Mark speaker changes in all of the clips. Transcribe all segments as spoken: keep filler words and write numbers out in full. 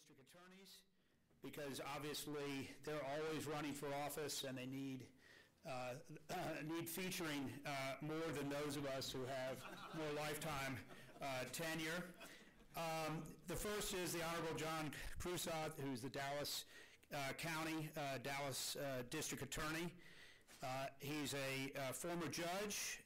Speaker 1: district attorneys, because obviously they're always running for office and they need uh, uh, need featuring uh, more than those of us who have more lifetime uh, tenure. Um, the first is the Honorable John Krusot, who's the Dallas uh, County, uh, Dallas uh, District Attorney. Uh, he's a uh, former judge.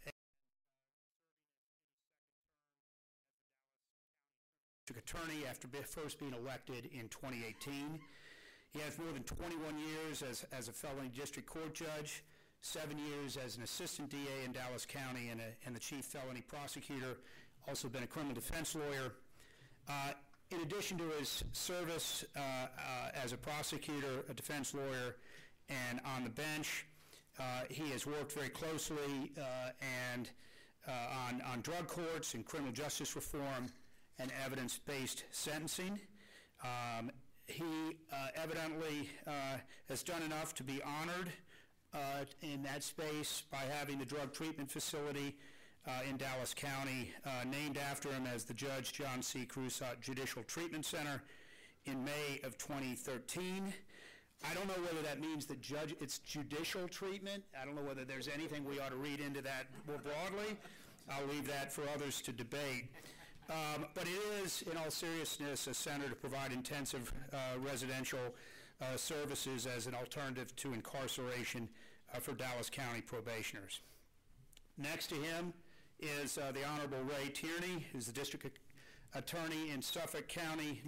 Speaker 1: Attorney after first being elected in twenty eighteen. He has more than twenty-one years as, as a felony district court judge, seven years as an assistant D A in Dallas County and, a, and the chief felony prosecutor, also been a criminal defense lawyer. Uh, in addition to his service uh, uh, as a prosecutor, a defense lawyer, and on the bench, uh, he has worked very closely uh, and uh, on, on drug courts and criminal justice reform and evidence-based sentencing. Um, he uh, evidently uh, has done enough to be honored uh, in that space by having the drug treatment facility uh, in Dallas County uh, named after him as the Judge John C. Krusot Judicial Treatment Center in May of twenty thirteen. I don't know whether that means that judge it's judicial treatment. I don't know whether there's anything we ought to read into that more broadly. I'll leave that for others to debate. Um, but it is, in all seriousness, a center to provide intensive uh, residential uh, services as an alternative to incarceration uh, for Dallas County probationers. Next to him is uh, the Honorable Ray Tierney, who's the district attorney in Suffolk County.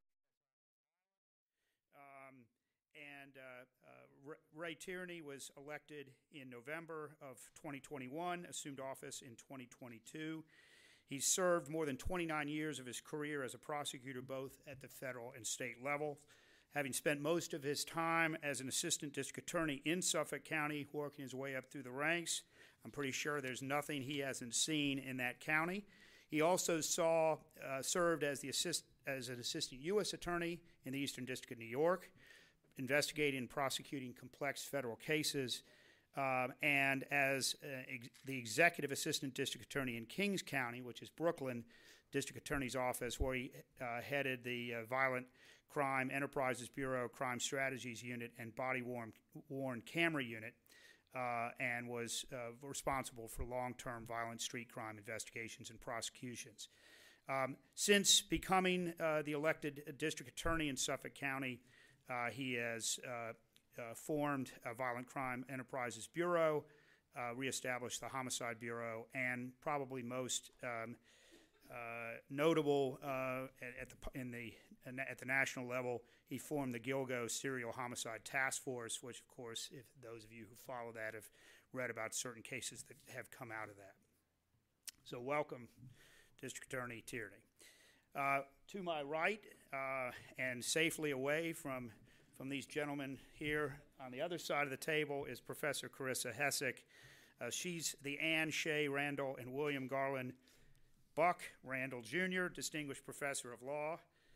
Speaker 1: Um, and uh, uh, Ray Tierney was elected in November of twenty twenty-one, assumed office in twenty twenty-two. He's served more than twenty-nine years of his career as a prosecutor, both at the federal and state level, having spent most of his time as an assistant district attorney in Suffolk County, working his way up through the ranks. I'm pretty sure there's nothing he hasn't seen in that county. He also saw, uh, served as, the assist, as an assistant U S attorney in the Eastern District of New York, investigating and prosecuting complex federal cases, Um, and as uh, ex the executive assistant district attorney in Kings County, which is Brooklyn District Attorney's Office, where he uh, headed the uh, Violent Crime Enterprises Bureau, Crime Strategies Unit, and Body-worn worn Camera Unit, uh, and was uh, responsible for long-term violent street crime investigations and prosecutions. Um, since becoming uh, the elected district attorney in Suffolk County, uh, he has uh, Uh, formed a Violent Crime Enterprises Bureau, uh, reestablished the Homicide Bureau, and probably most um, uh, notable uh, at, at the in the at the national level, he formed the Gilgo Serial Homicide Task Force, which, of course, if those of you who follow that have read about certain cases that have come out of that. So, welcome, District Attorney Tierney. Uh, to my right, uh, and safely away from From these gentlemen here on the other side of the table is Professor Carissa Hessick. Uh, she's the Anne Shea Randall and William Garland Buck Randall Junior Distinguished Professor of Law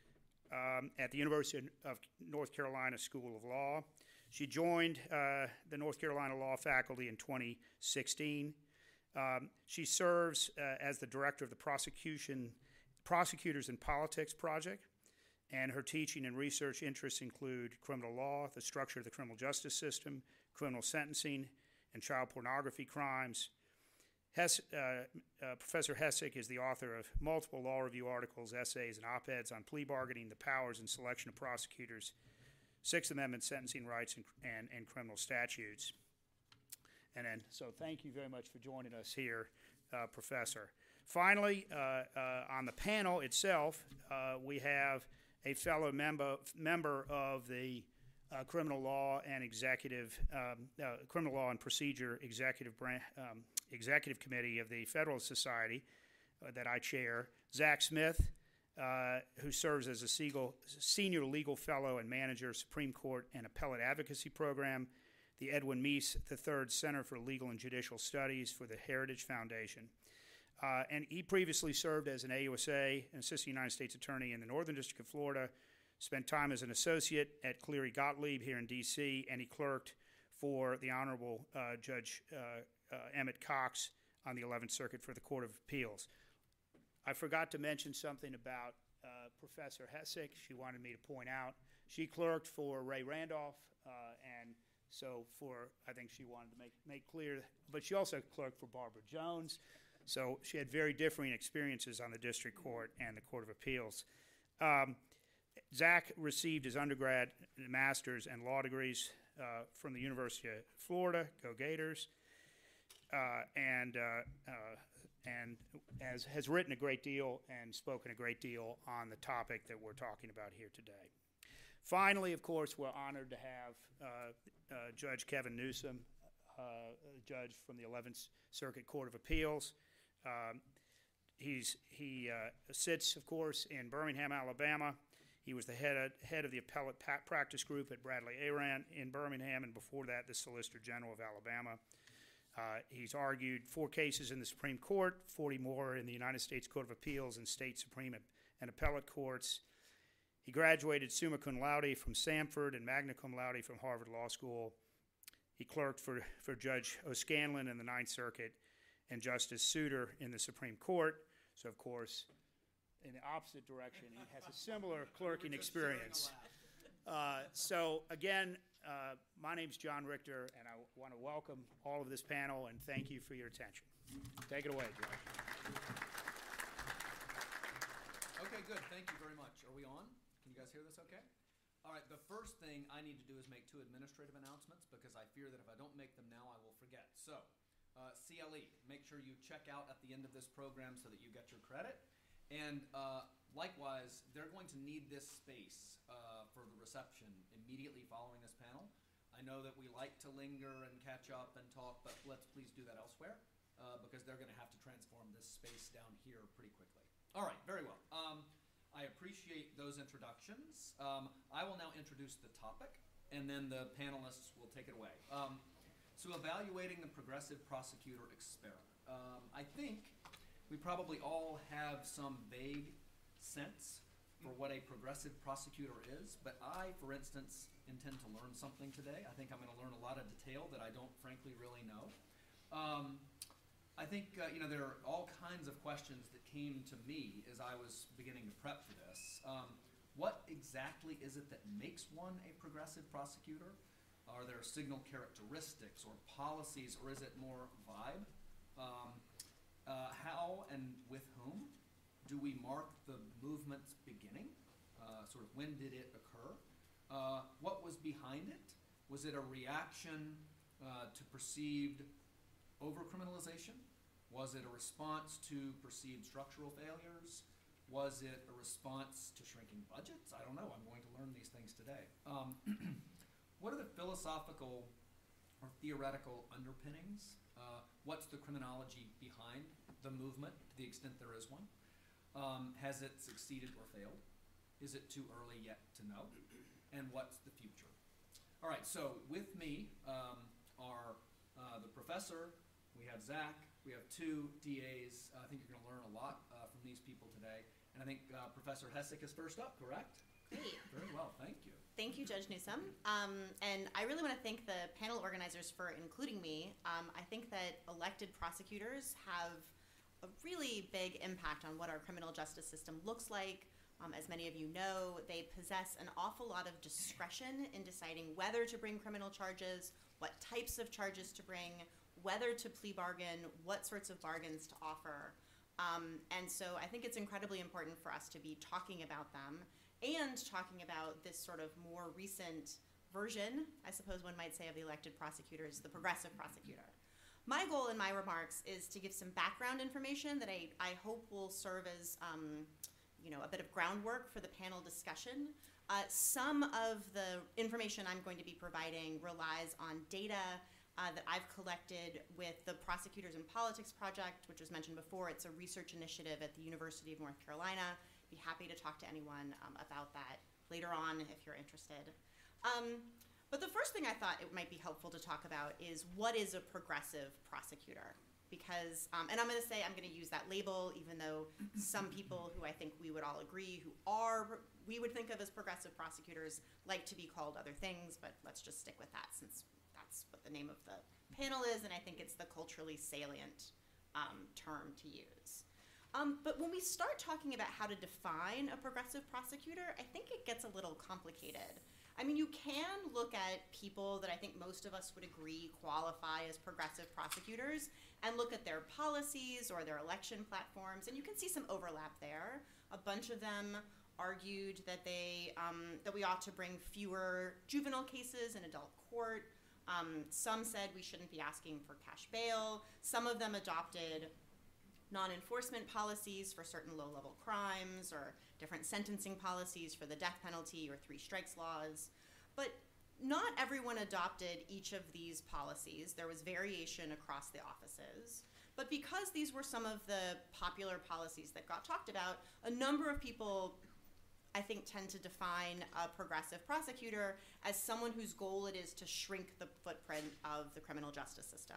Speaker 1: um, at the University of North Carolina School of Law. She joined uh, the North Carolina Law faculty in twenty sixteen. Um, she serves uh, as the director of the Prosecution Prosecutors in Politics Project, and her teaching and research interests include criminal law, the structure of the criminal justice system, criminal sentencing, and child pornography crimes. Hess, uh, uh, Professor Hessick is the author of multiple law review articles, essays, and op-eds on plea bargaining, the powers and selection of prosecutors, Sixth Amendment sentencing rights, and, and, and criminal statutes. And then, so thank you very much for joining us here, uh, Professor. Finally, uh, uh, on the panel itself, uh, we have a fellow member member of the uh, Criminal Law and Executive um, uh, Criminal Law and Procedure Executive um, Executive Committee of the Federalist Society uh, that I chair, Zach Smith, uh, who serves as a Siegel, senior legal fellow and manager, Supreme Court and Appellate Advocacy Program, the Edwin Meese the third Center for Legal and Judicial Studies for the Heritage Foundation. Uh, and he previously served as an A U S A, an Assistant United States Attorney in the Northern District of Florida, spent time as an associate at Cleary Gottlieb here in D C, and he clerked for the Honorable uh, Judge uh, uh, Emmett Cox on the eleventh Circuit for the Court of Appeals. I forgot to mention something about uh, Professor Hessick, she wanted me to point out. She clerked for Ray Randolph, uh, and so for, I think she wanted to make, make clear, but she also clerked for Barbara Jones. So she had very differing experiences on the district court and the Court of Appeals. Um, Zach received his undergrad, master's, and law degrees uh, from the University of Florida, go Gators, uh, and, uh, uh, and has, has written a great deal and spoken a great deal on the topic that we're talking about here today. Finally, of course, we're honored to have uh, uh, Judge Kevin Newsom, uh, a judge from the eleventh Circuit Court of Appeals. Um, he's, he uh, sits, of course, in Birmingham, Alabama. He was the head of, head of the appellate practice group at Bradley Aran in Birmingham, and before that, the Solicitor General of Alabama. Uh, he's argued four cases in the Supreme Court, forty more in the United States Court of Appeals and state Supreme and appellate courts. He graduated summa cum laude from Samford and magna cum laude from Harvard Law School. He clerked for, for Judge O'Scanlan in the Ninth Circuit and Justice Souter in the Supreme Court. So, of course, in the opposite direction, he has a similar clerking experience. Uh, so, again, uh, my name's John Richter, and I want to welcome all of this panel and thank you for your attention. Take it away, Judge.
Speaker 2: Okay, good. Thank you very much. Are we on? Can you guys hear this okay? All right, the first thing I need to do is make two administrative announcements because I fear that if I don't make them now, I will forget. So, uh, C L E, make sure you check out at the end of this program so that you get your credit. And uh, likewise, they're going to need this space uh, for the reception immediately following this panel. I know that we like to linger and catch up and talk, but let's please do that elsewhere uh, because they're going to have to transform this space down here pretty quickly. All right, very well. Um, I appreciate those introductions. Um, I will now introduce the topic, and then the panelists will take it away. Um, so evaluating the progressive prosecutor experiment. Um, I think we probably all have some vague sense for what a progressive prosecutor is, but I, for instance, intend to learn something today. I think I'm going to learn a lot of detail that I don't frankly really know. Um, I think, uh, you know, there are all kinds of questions that came to me as I was beginning to prep for this. Um, what exactly is it that makes one a progressive prosecutor? Are there signal characteristics or policies, or is it more vibe? Um, uh, how and with whom do we mark the movement's beginning? Uh, sort of when did it occur? Uh, what was behind it? Was it a reaction uh, to perceived overcriminalization? Was it a response to perceived structural failures? Was it a response to shrinking budgets? I don't know. I'm going to learn these things today. Um, what are the philosophical or theoretical underpinnings? Uh, what's the criminology behind the movement, to the extent there is one? Um, has it succeeded or failed? Is it too early yet to know? And what's the future? All right, so with me um, are uh, the professor, we have Zach, we have two D As. Uh, I think you're going to learn a lot uh, from these people today. And I think uh, Professor Hessick is first up, correct?
Speaker 3: Great.
Speaker 2: Very well, thank you.
Speaker 3: Thank you, Judge Newsom. Um, and I really want to thank the panel organizers for including me. Um, I think that elected prosecutors have a really big impact on what our criminal justice system looks like. Um, as many of you know, they possess an awful lot of discretion in deciding whether to bring criminal charges, what types of charges to bring, whether to plea bargain, what sorts of bargains to offer. Um, and so I think it's incredibly important for us to be talking about them and talking about this sort of more recent version, I suppose one might say, of the elected prosecutors, the progressive prosecutor. My goal in my remarks is to give some background information that I, I hope will serve as um, you know, a bit of groundwork for the panel discussion. Uh, some of the information I'm going to be providing relies on data uh, that I've collected with the Prosecutors in Politics Project, which was mentioned before. It's a research initiative at the University of North Carolina. Be happy to talk to anyone um, about that later on if you're interested. Um, but the first thing I thought it might be helpful to talk about is what is a progressive prosecutor? Because, um, and I'm going to say I'm going to use that label, even though some people who I think we would all agree who are, we would think of as progressive prosecutors, like to be called other things, but let's just stick with that since that's what the name of the panel is, and I think it's the culturally salient um, term to use. Um, but when we start talking about how to define a progressive prosecutor, I think it gets a little complicated. I mean, you can look at people that I think most of us would agree qualify as progressive prosecutors and look at their policies or their election platforms, and you can see some overlap there. A bunch of them argued that they um, that we ought to bring fewer juvenile cases in adult court. Um, some said we shouldn't be asking for cash bail. Some of them adopted non-enforcement policies for certain low-level crimes or different sentencing policies for the death penalty or three strikes laws. But not everyone adopted each of these policies. There was variation across the offices. But because these were some of the popular policies that got talked about, a number of people, I think, tend to define a progressive prosecutor as someone whose goal it is to shrink the footprint of the criminal justice system.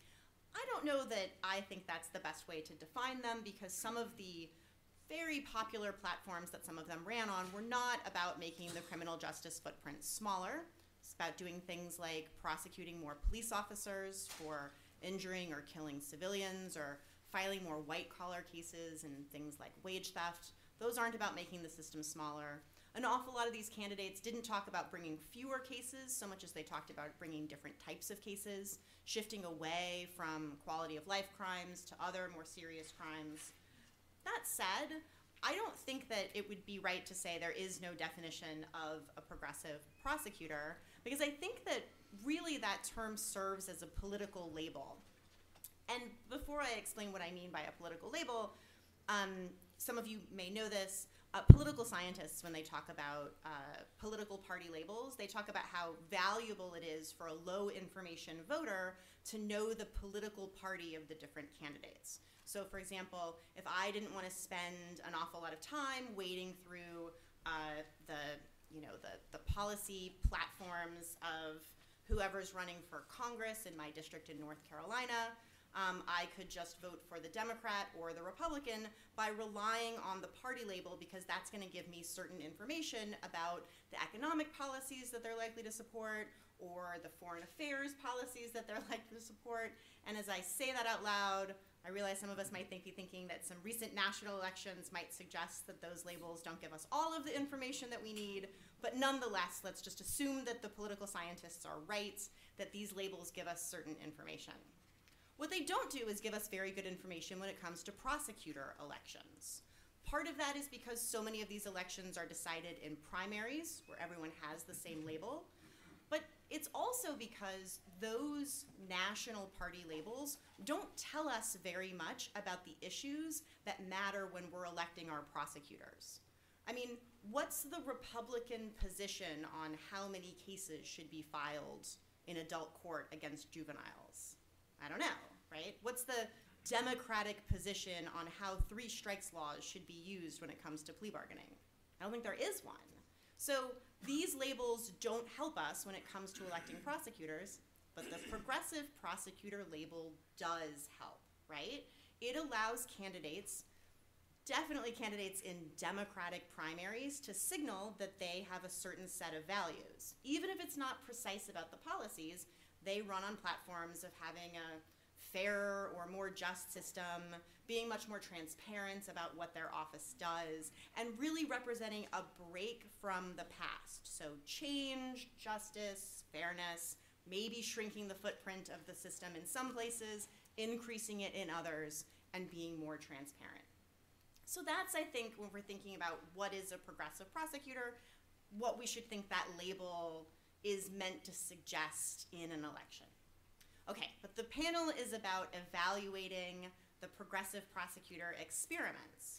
Speaker 3: I don't know that I think that's the best way to define them, because some of the very popular platforms that some of them ran on were not about making the criminal justice footprint smaller. It's about doing things like prosecuting more police officers for injuring or killing civilians, or filing more white-collar cases and things like wage theft. Those aren't about making the system smaller. An awful lot of these candidates didn't talk about bringing fewer cases so much as they talked about bringing different types of cases, shifting away from quality of life crimes to other more serious crimes. That said, I don't think that it would be right to say there is no definition of a progressive prosecutor, because I think that really that term serves as a political label. And before I explain what I mean by a political label, um, some of you may know this, uh, political scientists, when they talk about uh, political party labels, they talk about how valuable it is for a low information voter to know the political party of the different candidates. So for example, if I didn't want to spend an awful lot of time wading through uh, the, you know, the, the policy platforms of whoever's running for Congress in my district in North Carolina, Um, I could just vote for the Democrat or the Republican by relying on the party label, because that's going to give me certain information about the economic policies that they're likely to support or the foreign affairs policies that they're likely to support. And as I say that out loud, I realize some of us might think, be thinking that some recent national elections might suggest that those labels don't give us all of the information that we need. But nonetheless, let's just assume that the political scientists are right, that these labels give us certain information. What they don't do is give us very good information when it comes to prosecutor elections. Part of that is because so many of these elections are decided in primaries, where everyone has the same label. But it's also because those national party labels don't tell us very much about the issues that matter when we're electing our prosecutors. I mean, what's the Republican position on how many cases should be filed in adult court against juveniles? I don't know, right? What's the Democratic position on how three strikes laws should be used when it comes to plea bargaining? I don't think there is one. So these labels don't help us when it comes to electing prosecutors, but the progressive prosecutor label does help, right? It allows candidates, definitely candidates in Democratic primaries, to signal that they have a certain set of values. Even if it's not precise about the policies, they run on platforms of having a fairer or more just system, being much more transparent about what their office does, and really representing a break from the past. So change, justice, fairness, maybe shrinking the footprint of the system in some places, increasing it in others, and being more transparent. So that's, I think, when we're thinking about what is a progressive prosecutor, what we should think that label is meant to suggest in an election. Okay, but the panel is about evaluating the progressive prosecutor experiments.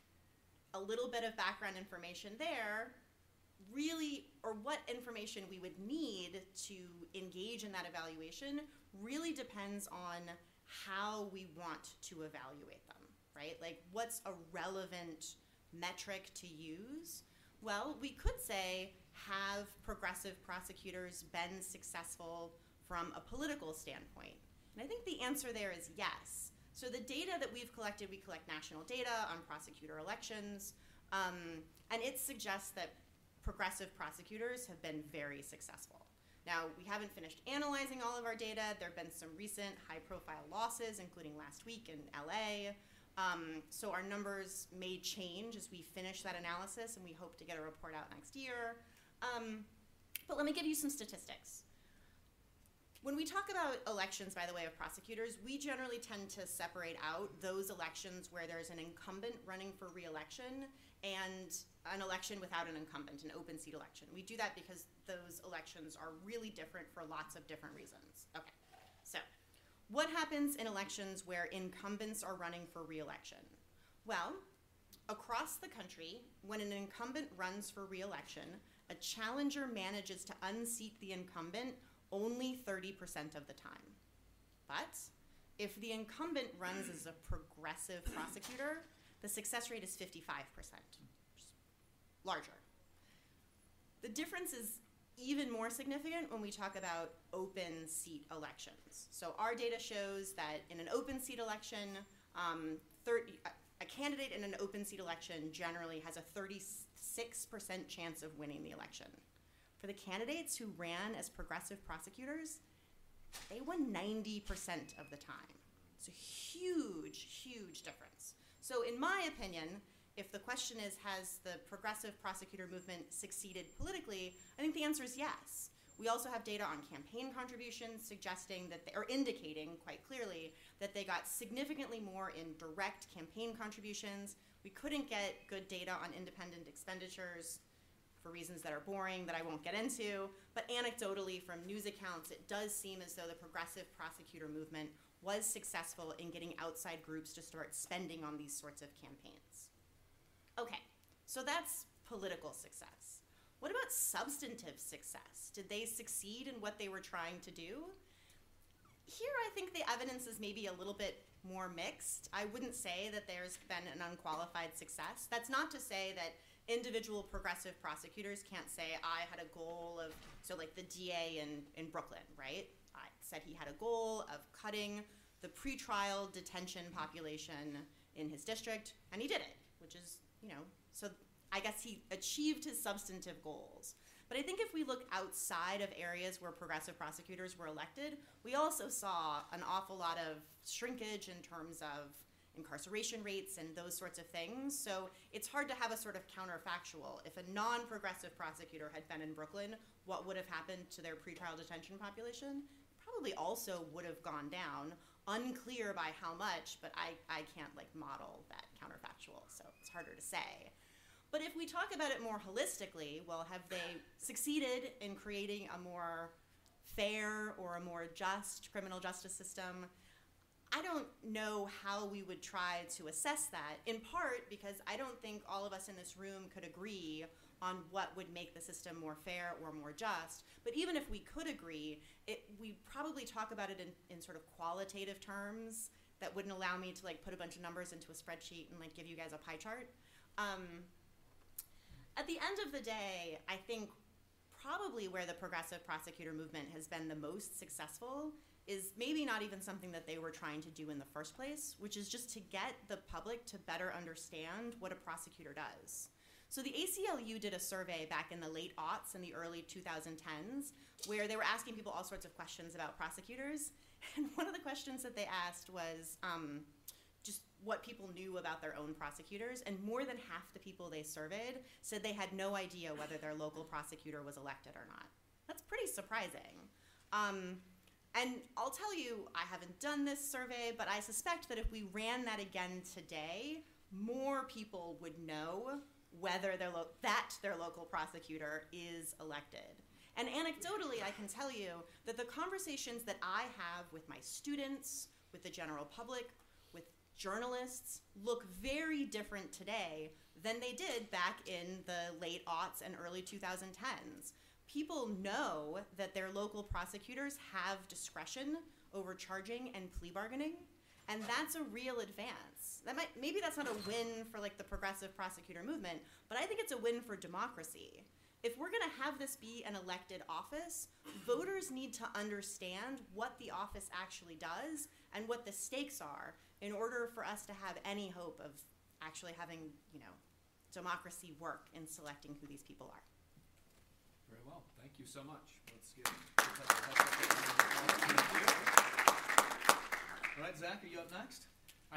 Speaker 3: A little bit of background information there, really, or what information we would need to engage in that evaluation really depends on how we want to evaluate them, right? Like, what's a relevant metric to use? Well, we could say, have progressive prosecutors been successful from a political standpoint? And I think the answer there is yes. So the data that we've collected, we collect national data on prosecutor elections, um, and it suggests that progressive prosecutors have been very successful. Now, we haven't finished analyzing all of our data. There have been some recent high-profile losses, including last week in L A, Um, so our numbers may change as we finish that analysis, and we hope to get a report out next year. Um, but let me give you some statistics. When we talk about elections, by the way, of prosecutors, we generally tend to separate out those elections where there's an incumbent running for re-election and an election without an incumbent, an open seat election. We do that because those elections are really different for lots of different reasons. Okay, so what happens in elections where incumbents are running for re-election? Well, across the country, when an incumbent runs for re-election, a challenger manages to unseat the incumbent only thirty percent of the time. But if the incumbent runs as a progressive prosecutor, the success rate is fifty-five percent, larger. The difference is even more significant when we talk about open seat elections. So our data shows that in an open seat election, um, thirty, a candidate in an open seat election generally has a thirty-six percent chance of winning the election. For the candidates who ran as progressive prosecutors, they won ninety percent of the time. It's a huge, huge difference. So in my opinion, if the question is, has the progressive prosecutor movement succeeded politically, I think the answer is yes. We also have data on campaign contributions suggesting that, they, or indicating quite clearly that they got significantly more in direct campaign contributions. We couldn't get good data on independent expenditures for reasons that are boring that I won't get into, but anecdotally from news accounts, it does seem as though the progressive prosecutor movement was successful in getting outside groups to start spending on these sorts of campaigns. Okay, so that's political success. What about substantive success? Did they succeed in what they were trying to do? Here I think the evidence is maybe a little bit more mixed. I wouldn't say that there's been an unqualified success. That's not to say that individual progressive prosecutors can't say, I had a goal of, so like the D A in, in Brooklyn, right? I said he had a goal of cutting the pretrial detention population in his district, and he did it, which is, you know, so I guess he achieved his substantive goals. But I think if we look outside of areas where progressive prosecutors were elected, we also saw an awful lot of shrinkage in terms of incarceration rates and those sorts of things. So it's hard to have a sort of counterfactual. If a non-progressive prosecutor had been in Brooklyn, what would have happened to their pretrial detention population? Probably also would have gone down. Unclear by how much, but I, I can't like model that counterfactual, so it's harder to say. But if we talk about it more holistically, well, have they succeeded in creating a more fair or a more just criminal justice system? I don't know how we would try to assess that, in part because I don't think all of us in this room could agree on what would make the system more fair or more just. But even if we could agree, it, we'd probably talk about it in, in sort of qualitative terms that wouldn't allow me to like put a bunch of numbers into a spreadsheet and like give you guys a pie chart. Um, at the end of the day, I think probably where the progressive prosecutor movement has been the most successful is maybe not even something that they were trying to do in the first place, which is just to get the public to better understand what a prosecutor does. So the A C L U did a survey back in the late aughts and the early two thousand tens where they were asking people all sorts of questions about prosecutors. And one of the questions that they asked was um, just what people knew about their own prosecutors. And more than half the people they surveyed said they had no idea whether their local prosecutor was elected or not. That's pretty surprising. Um, and I'll tell you, I haven't done this survey, but I suspect that if we ran that again today, more people would know whether their lo- that their local prosecutor is elected. And anecdotally, I can tell you that the conversations that I have with my students, with the general public, with journalists, look very different today than they did back in the late aughts and early two thousand tens. People know that their local prosecutors have discretion over charging and plea bargaining, and that's a real advance. That might, maybe that's not a win for like the progressive prosecutor movement, but I think it's a win for democracy. If we're gonna have this be an elected office, voters need to understand what the office actually does and what the stakes are in order for us to have any hope of actually having, you know, democracy work in selecting who these people are.
Speaker 2: Very well, thank you so much. Let's give All right, Zach, are you up next?
Speaker 4: I am.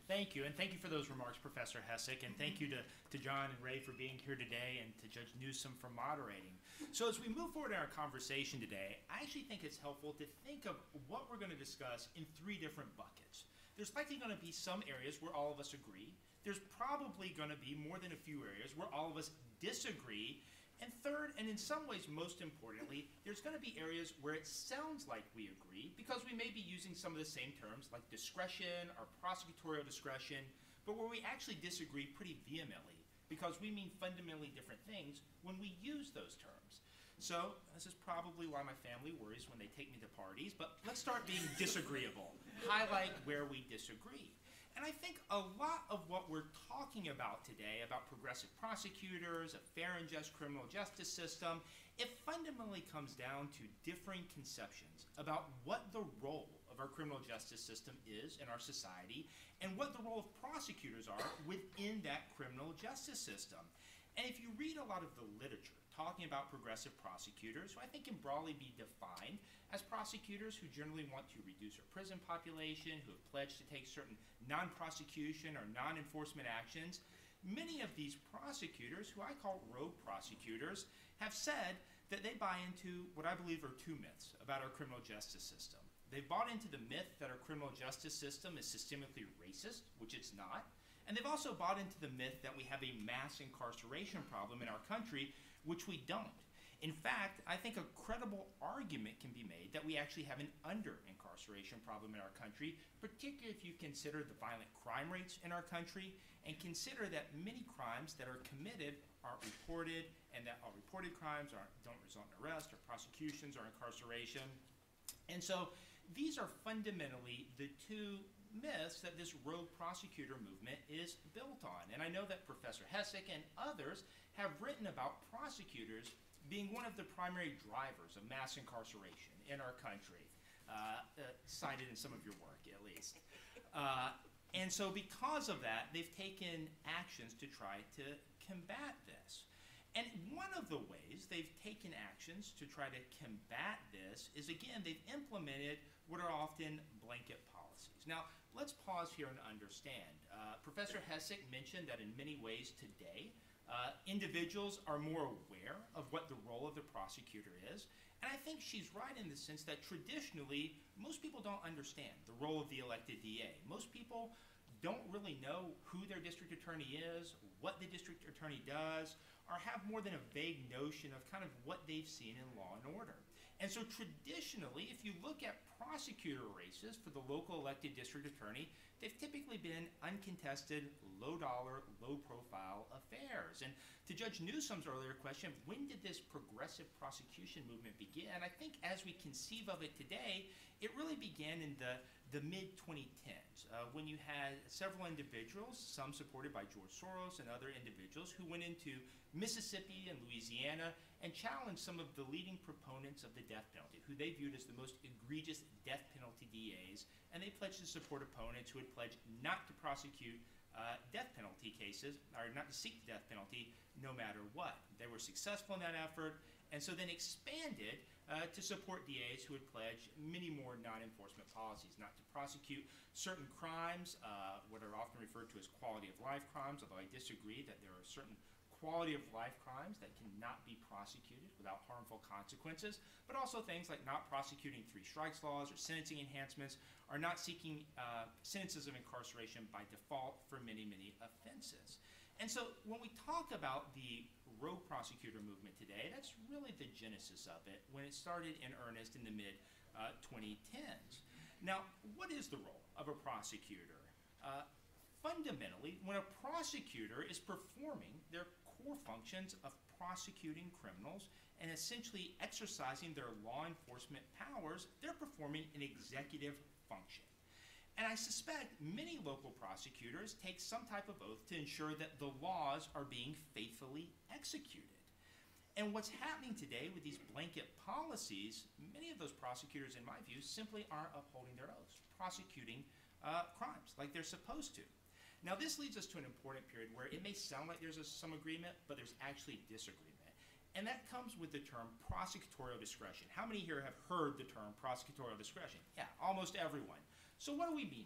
Speaker 4: Thank you, and thank you for those remarks, Professor Hessick, and thank you to, to John and Ray for being here today and to Judge Newsom for moderating. So as we move forward in our conversation today, I actually think it's helpful to think of what we're going to discuss in three different buckets. There's likely going to be some areas where all of us agree. There's probably going to be more than a few areas where all of us disagree. And third, and in some ways most importantly, there's going to be areas where it sounds like we agree because we may be using some of the same terms like discretion or prosecutorial discretion, but where we actually disagree pretty vehemently because we mean fundamentally different things when we use those terms. So this is probably why my family worries when they take me to parties, but let's start being disagreeable. Highlight where we disagree. And I think a lot of what we're talking about today, about progressive prosecutors, a fair and just criminal justice system, it fundamentally comes down to differing conceptions about what the role of our criminal justice system is in our society and what the role of prosecutors are within that criminal justice system. And if you read a lot of the literature talking about progressive prosecutors, who I think can broadly be defined as prosecutors who generally want to reduce our prison population, who have pledged to take certain non-prosecution or non-enforcement actions, many of these prosecutors, who I call rogue prosecutors, have said that they buy into what I believe are two myths about our criminal justice system. They've bought into the myth that our criminal justice system is systemically racist, which it's not, and they've also bought into the myth that we have a mass incarceration problem in our country, which we don't. In fact, I think a credible argument can be made that we actually have an under-incarceration problem in our country, particularly if you consider the violent crime rates in our country and consider that many crimes that are committed aren't reported and that all reported crimes aren't, don't result in arrest or prosecutions or incarceration. And so these are fundamentally the two myths that this rogue prosecutor movement is built on. And I know that Professor Hessick and others have written about prosecutors being one of the primary drivers of mass incarceration in our country, uh, uh, cited in some of your work at least. Uh, and so because of that, they've taken actions to try to combat this. And one of the ways they've taken actions to try to combat this is, again, they've implemented what are often blanket policies. Now, let's pause here and understand. Uh, Professor Hessick mentioned that in many ways today, Uh, individuals are more aware of what the role of the prosecutor is. And I think she's right in the sense that traditionally, most people don't understand the role of the elected D A. Most people don't really know who their district attorney is, what the district attorney does, or have more than a vague notion of kind of what they've seen in Law and Order. And so traditionally, if you look at prosecutor races for the local elected district attorney, they've typically been uncontested, low-dollar, low-profile affairs. And to Judge Newsom's earlier question, when did this progressive prosecution movement begin? I think as we conceive of it today, it really began in the, the mid twenty tens, uh, when you had several individuals, some supported by George Soros and other individuals, who went into Mississippi and Louisiana and challenged some of the leading proponents of the death penalty, who they viewed as the most egregious death penalty D As, and they pledged to support opponents who had pledged not to prosecute uh, death penalty cases, or not to seek the death penalty no matter what. They were successful in that effort, and so then expanded uh, to support D As who had pledged many more non-enforcement policies, not to prosecute certain crimes, uh, what are often referred to as quality of life crimes, although I disagree that there are certain quality of life crimes that cannot be prosecuted without harmful consequences, but also things like not prosecuting three strikes laws or sentencing enhancements, or not seeking uh, sentences of incarceration by default for many, many offenses. And so when we talk about the rogue prosecutor movement today, that's really the genesis of it when it started in earnest in the mid twenty tens. Now, what is the role of a prosecutor? Uh, fundamentally, when a prosecutor is performing their core functions of prosecuting criminals and essentially exercising their law enforcement powers, they're performing an executive function. And I suspect many local prosecutors take some type of oath to ensure that the laws are being faithfully executed. And what's happening today with these blanket policies, many of those prosecutors, in my view, simply aren't upholding their oaths, prosecuting uh, crimes like they're supposed to. Now, this leads us to an important period where it may sound like there's a, some agreement, but there's actually disagreement. And that comes with the term prosecutorial discretion. How many here have heard the term prosecutorial discretion? Yeah, almost everyone. So what do we mean by that?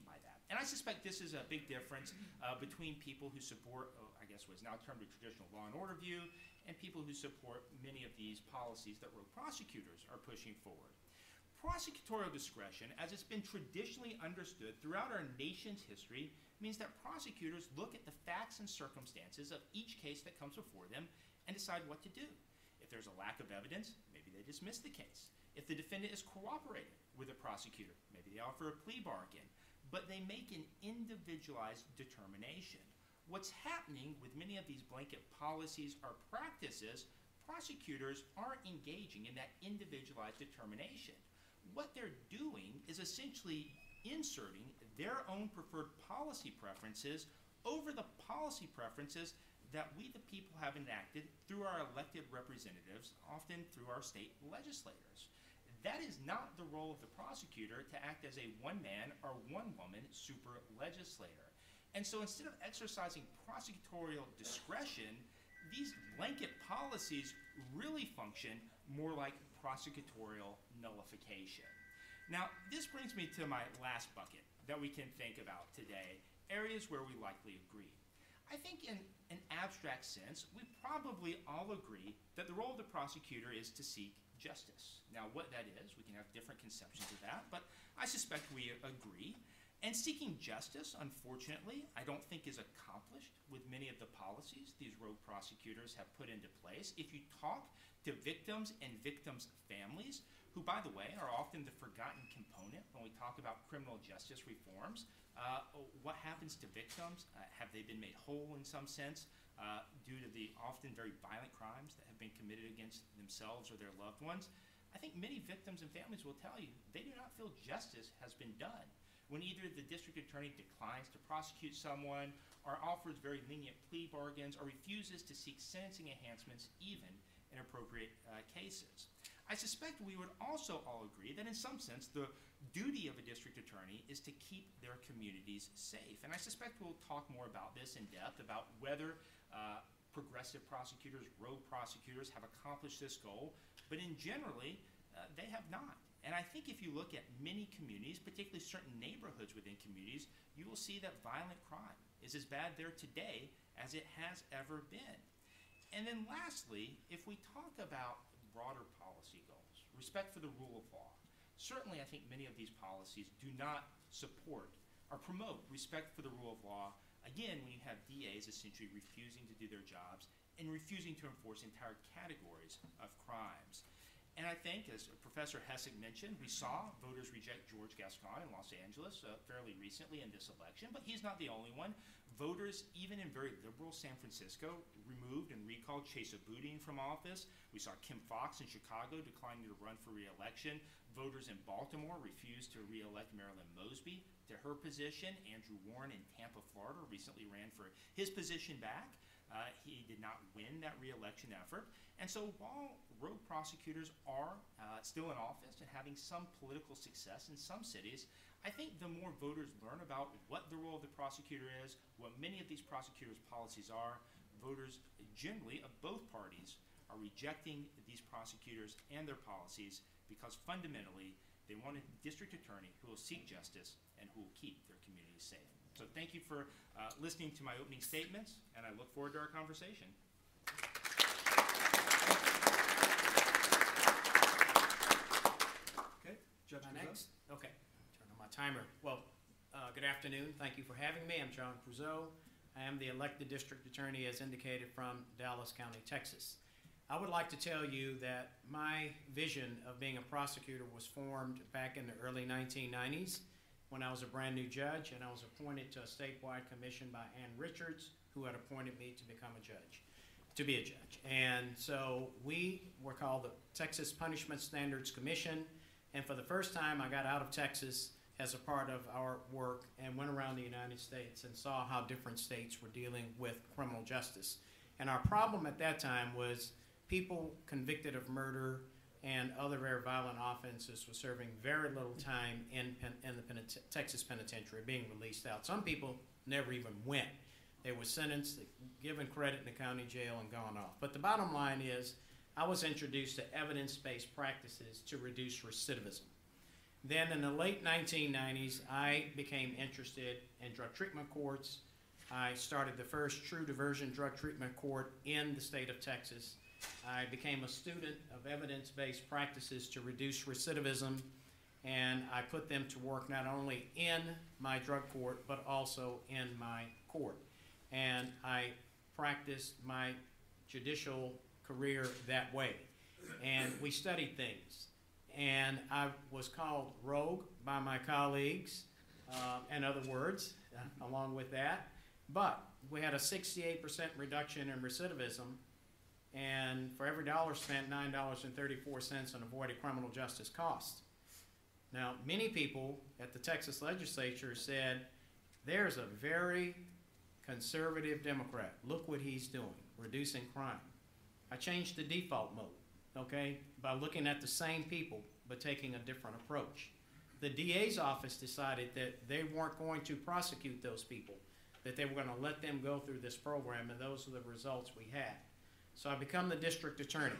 Speaker 4: and I suspect this is a big difference uh, between people who support, uh, I guess what is now termed a traditional law and order view, and people who support many of these policies that rogue prosecutors are pushing forward. Prosecutorial discretion, as it's been traditionally understood throughout our nation's history, means that prosecutors look at the facts and circumstances of each case that comes before them and decide what to do. If there's a lack of evidence, maybe they dismiss the case. If the defendant is cooperating with a prosecutor, maybe they offer a plea bargain, but they make an individualized determination. What's happening with many of these blanket policies or practices, prosecutors aren't engaging in that individualized determination. What they're doing is essentially inserting their own preferred policy preferences over the policy preferences that we the people have enacted through our elected representatives, often through our state legislators. That is not the role of the prosecutor to act as a one-man or one-woman super legislator. And so instead of exercising prosecutorial discretion, these blanket policies really function more like prosecutorial nullification. Now, this brings me to my last bucket that we can think about today, areas where we likely agree. I think in an abstract sense, we probably all agree that the role of the prosecutor is to seek justice. Now, what that is, we can have different conceptions of that, but I suspect we agree. And seeking justice, unfortunately, I don't think is accomplished with many of the policies these rogue prosecutors have put into place. If you talk to victims and victims' families, who, by the way, are often the forgotten component when we talk about criminal justice reforms, uh, what happens to victims? Uh, have they been made whole in some sense uh, due to the often very violent crimes that have been committed against themselves or their loved ones? I think many victims and families will tell you they do not feel justice has been done when either the district attorney declines to prosecute someone or offers very lenient plea bargains or refuses to seek sentencing enhancements even in appropriate uh, cases. I suspect we would also all agree that in some sense the duty of a district attorney is to keep their communities safe. And I suspect we'll talk more about this in depth, about whether uh, progressive prosecutors, rogue prosecutors have accomplished this goal, but in generally, uh, they have not. And I think if you look at many communities, particularly certain neighborhoods within communities, you will see that violent crime is as bad there today as it has ever been. And then lastly, if we talk about broader policy goals, respect for the rule of law, certainly I think many of these policies do not support or promote respect for the rule of law, again, when you have D As essentially refusing to do their jobs and refusing to enforce entire categories of crimes. And I think, as Professor Hessig mentioned, we saw voters reject George Gascon in Los Angeles uh, fairly recently in this election, but he's not the only one. Voters, even in very liberal San Francisco, removed and recalled Chesa Boudin from office. We saw Kim Foxx in Chicago declining to run for re-election. Voters in Baltimore refused to re-elect Marilyn Mosby to her position. Andrew Warren in Tampa, Florida, recently ran for his position back. Uh, he did not win that re-election effort. And so while rogue prosecutors are uh, still in office and having some political success in some cities, I think the more voters learn about what the role of the prosecutor is, what many of these prosecutors' policies are, voters generally of both parties are rejecting these prosecutors and their policies because fundamentally they want a district attorney who will seek justice and who will keep their communities safe. So thank you for uh, listening to my opening statements, and I look forward to our conversation.
Speaker 2: Okay, Judge
Speaker 5: Am
Speaker 2: Guzzo?
Speaker 5: I next? Okay, turn on my timer. Well, uh, good afternoon. Thank you for having me. I'm John Creuzot. I am the elected district attorney, as indicated, from Dallas County, Texas. I would like to tell you that my vision of being a prosecutor was formed back in the early nineteen nineties when I was a brand new judge, and I was appointed to a statewide commission by Ann Richards, who had appointed me to become a judge, to be a judge. And so we were called the Texas Punishment Standards Commission, and for the first time I got out of Texas as a part of our work and went around the United States and saw how different states were dealing with criminal justice. And our problem at that time was people convicted of murder and other very violent offenses were serving very little time in, pen, in the penit Texas penitentiary, being released out. Some people never even went. They were sentenced, given credit in the county jail, and gone off. But the bottom line is, I was introduced to evidence-based practices to reduce recidivism. Then in the late nineteen nineties, I became interested in drug treatment courts. I started the first true diversion drug treatment court in the state of Texas. I became a student of evidence-based practices to reduce recidivism, and I put them to work not only in my drug court, but also in my court. And I practiced my judicial career that way. And we studied things. And I was called rogue by my colleagues, uh, and other words, uh, along with that. But we had a sixty-eight percent reduction in recidivism, and for every dollar spent, nine dollars and thirty-four cents on avoided criminal justice costs. Now, many people at the Texas legislature said, there's a very conservative Democrat. Look what he's doing, reducing crime. I changed the default mode, okay, by looking at the same people but taking a different approach. The D A's office decided that they weren't going to prosecute those people, that they were going to let them go through this program, and those are the results we had. So I become the district attorney.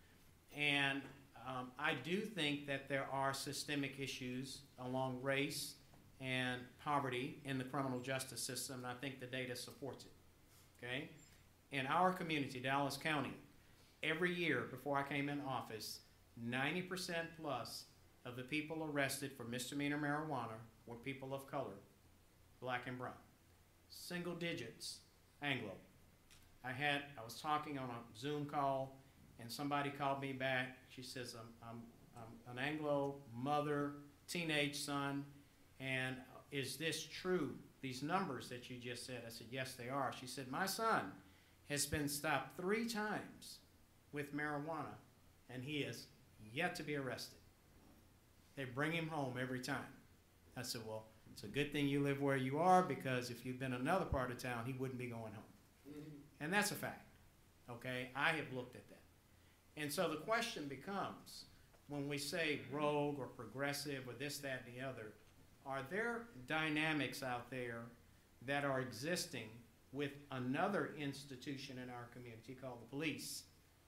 Speaker 5: And um, I do think that there are systemic issues along race and poverty in the criminal justice system, and I think the data supports it, okay? In our community, Dallas County, every year before I came in office, ninety percent plus of the people arrested for misdemeanor marijuana were people of color, black and brown. Single digits, Anglo. I had, I was talking on a Zoom call, and somebody called me back. She says, I'm, I'm, I'm an Anglo mother, teenage son, and is this true, these numbers that you just said? I said, yes, they are. She said, my son has been stopped three times with marijuana, and he is yet to be arrested. They bring him home every time. I said, well, it's a good thing you live where you are, because if you'd been in another part of town, he wouldn't be going home. Mm-hmm. And that's a fact, okay? I have looked at that. And so the question becomes, when we say rogue or progressive or this, that, and the other, are there dynamics out there that are existing with another institution in our community called the police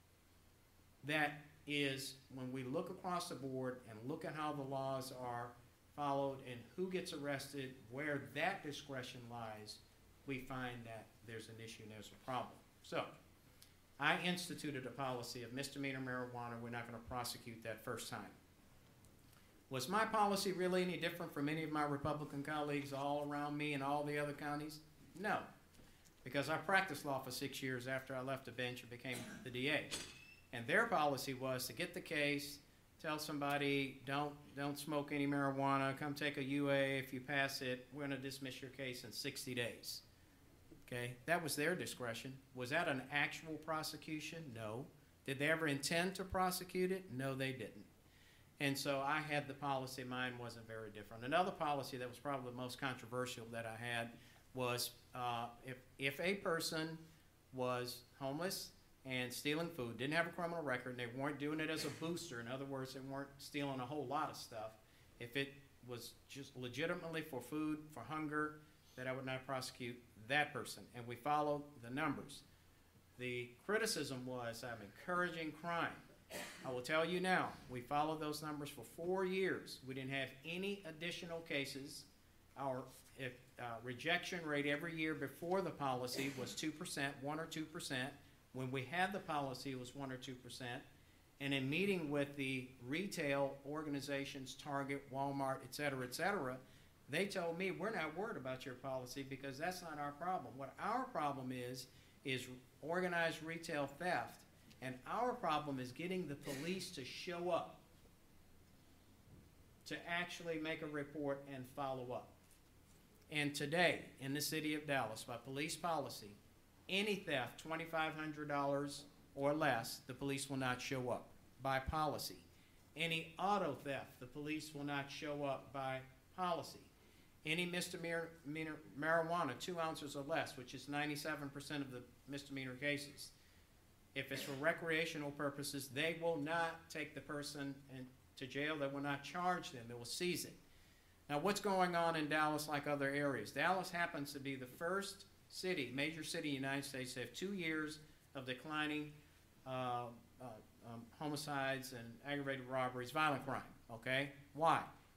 Speaker 5: that is, when we look across the board and look at how the laws are followed and who gets arrested, where that discretion lies, we find that there's an issue and there's a problem. So I instituted a policy of misdemeanor marijuana. We're not going to prosecute that first time. Was my policy really any different from any of my Republican colleagues all around me in all the other counties? No, because I practiced law for six years after I left the bench and became the D A. And their policy was to get the case, tell somebody, don't, don't smoke any marijuana, come take a U A. If you pass it, we're going to dismiss your case in sixty days. Okay, that was their discretion. Was that an actual prosecution? No. Did they ever intend to prosecute it? No, they didn't. And so I had the policy. Mine wasn't very different. Another policy that was probably the most controversial that I had was uh, if, if a person was homeless and stealing food, didn't have a criminal record, and they weren't doing it as a booster, in other words, they weren't stealing a whole lot of stuff, if it was just legitimately for food, for hunger, that I would not prosecute that person. And we followed the numbers. The criticism was I'm encouraging crime. I will tell you now, we followed those numbers for four years. We didn't have any additional cases. Our if, uh, rejection rate every year before the policy was two percent, one or two percent. When we had the policy, it was one or two percent. And in meeting with the retail organizations, Target, Walmart, et cetera, et cetera, they told me, we're not worried about your policy because that's not our problem. What our problem is, is organized retail theft. And our problem is getting the police to show up, to actually make a report and follow up. And today, in the city of Dallas, by police policy, any theft, twenty-five hundred dollars or less, the police will not show up by policy. Any auto theft, the police will not show up by policy. Any misdemeanor marijuana, two ounces or less, which is ninety-seven percent of the misdemeanor cases, if it's for recreational purposes, they will not take the person in, to jail. They will not charge them. They will seize it. Now, what's going on in Dallas like other areas? Dallas happens to be the first city, major city in the United States to have two years of declining uh, uh, um, homicides and aggravated robberies, violent crime, okay? Why?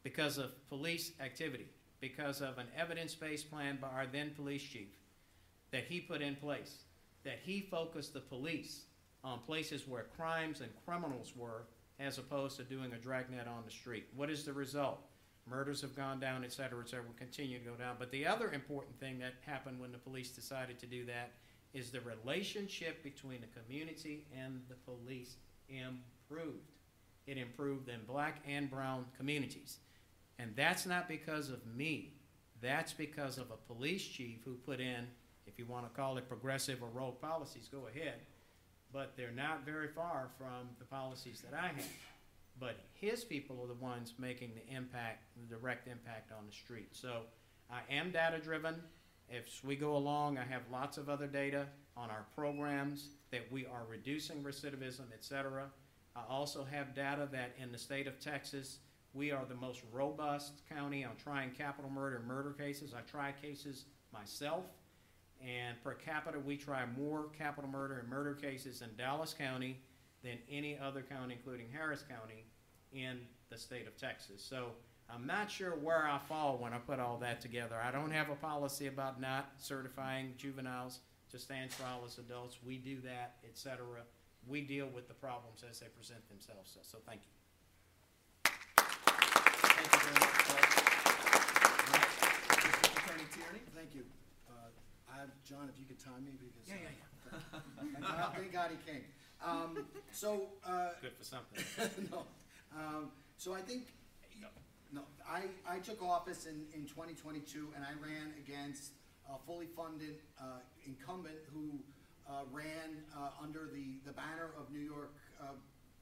Speaker 5: because of police activity, because of an evidence-based plan by our then police chief that he put in place, that he focused the police on places where crimes and criminals were, as opposed to doing a dragnet on the street. What is the result? Murders have gone down, et cetera, et cetera, will continue to go down. But the other important thing that happened when the police decided to do that is the relationship between the community and the police improved. It improved in black and brown communities. And that's not because of me. That's because of a police chief who put in, if you want to call it progressive or rogue policies, go ahead. But they're not very far from the policies that I have. But his people are the ones making the impact, the direct impact on the street. So I am data-driven. As we go along, I have lots of other data on our programs that we are reducing recidivism, et cetera. I also have data that in the state of Texas, we are the most robust county on trying capital murder and murder cases. I try cases myself, and per capita, we try more capital murder and murder cases in Dallas County than any other county, including Harris County, in the state of Texas. So I'm not sure where I fall when I put all that together. I don't have a policy about not certifying juveniles to stand trial as adults. We do that, et cetera. We deal with the problems as they present themselves. So, so thank you.
Speaker 2: Thank you very much, Paul. District Attorney Tierney?
Speaker 6: Thank you. Uh, I have, John, if you could time me, because.
Speaker 5: Yeah, yeah,
Speaker 6: yeah. Thank God, thank God he came. Um, so, uh,
Speaker 5: Good for something.
Speaker 6: no. Um, so I think, no, I, I took office in, in twenty twenty-two, and I ran against a fully funded uh, incumbent who uh, ran uh, under the, the banner of New York uh,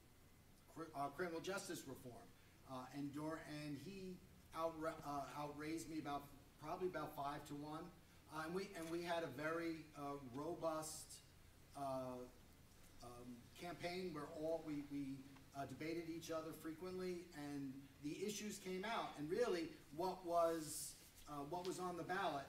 Speaker 6: cr uh, criminal justice reform. Uh, and, door, and he out, uh, outraised me about probably about five to one. Uh, and, we, and we had a very uh, robust uh, um, campaign where all we, we uh, debated each other frequently, and the issues came out. And really, what was uh, what was on the ballot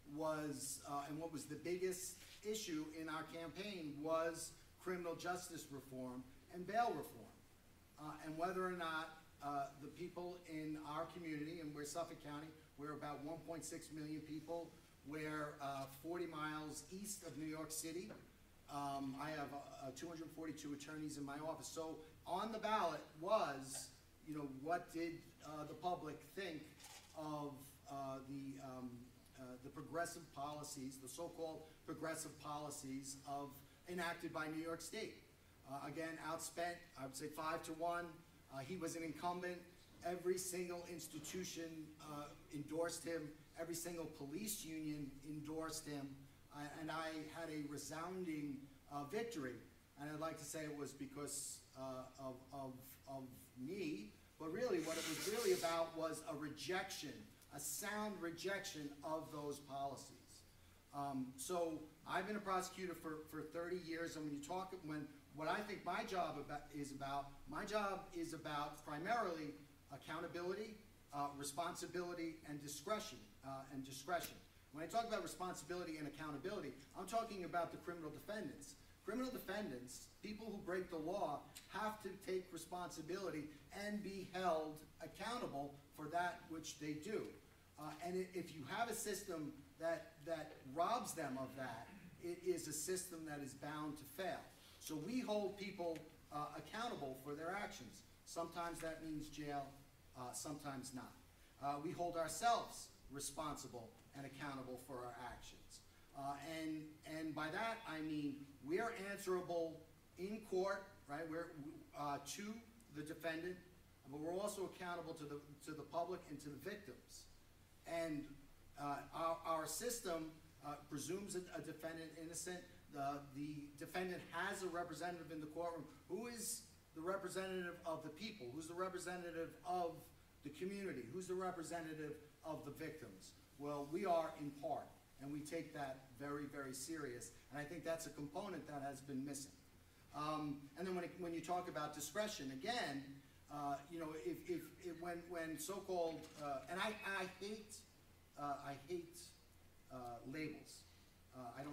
Speaker 6: was, uh, and what was the biggest issue in our campaign was criminal justice reform and bail reform, uh, and whether or not uh, the people in our community, and we're Suffolk County, we're about one point six million people. We're uh, forty miles east of New York City. Um, I have uh, two hundred forty-two attorneys in my office. So on the ballot was, you know, what did uh, the public think of uh, the, um, uh, the progressive policies, the so-called progressive policies of enacted by New York State. Uh, again, outspent, I would say five to one. Uh, he was an incumbent. Every single institution uh, endorsed him. Every single police union endorsed him. Uh, and I had a resounding uh, victory. And I'd like to say it was because uh, of, of, of me, but really what it was really about was a rejection, a sound rejection of those policies. Um, so I've been a prosecutor for, for thirty years, and when you talk, when what I think my job about, is about, my job is about primarily accountability, uh, responsibility, and discretion, uh, and discretion. When I talk about responsibility and accountability, I'm talking about the criminal defendants. Criminal defendants, people who break the law, have to take responsibility and be held accountable for that which they do. Uh, and it, if you have a system that, that robs them of that, it is a system that is bound to fail. So we hold people uh, accountable for their actions. Sometimes that means jail, uh, sometimes not. Uh, we hold ourselves responsible and accountable for our actions. Uh, and, and by that, I mean we are answerable in court, right? We're uh, to the defendant, but we're also accountable to the, to the public and to the victims. And uh, our, our system uh, presumes a, a defendant innocent. The, the defendant has a representative in the courtroom. Who is the representative of the people? Who's the representative of the community? Who's the representative of the victims? Well, we are in part, and we take that very, very serious. And I think that's a component that has been missing. Um, and then when, it, when you talk about discretion, again, uh, you know, if, if, if when, when so-called, uh, and I, I hate, uh, I hate uh, labels. Uh, I don't know what, a,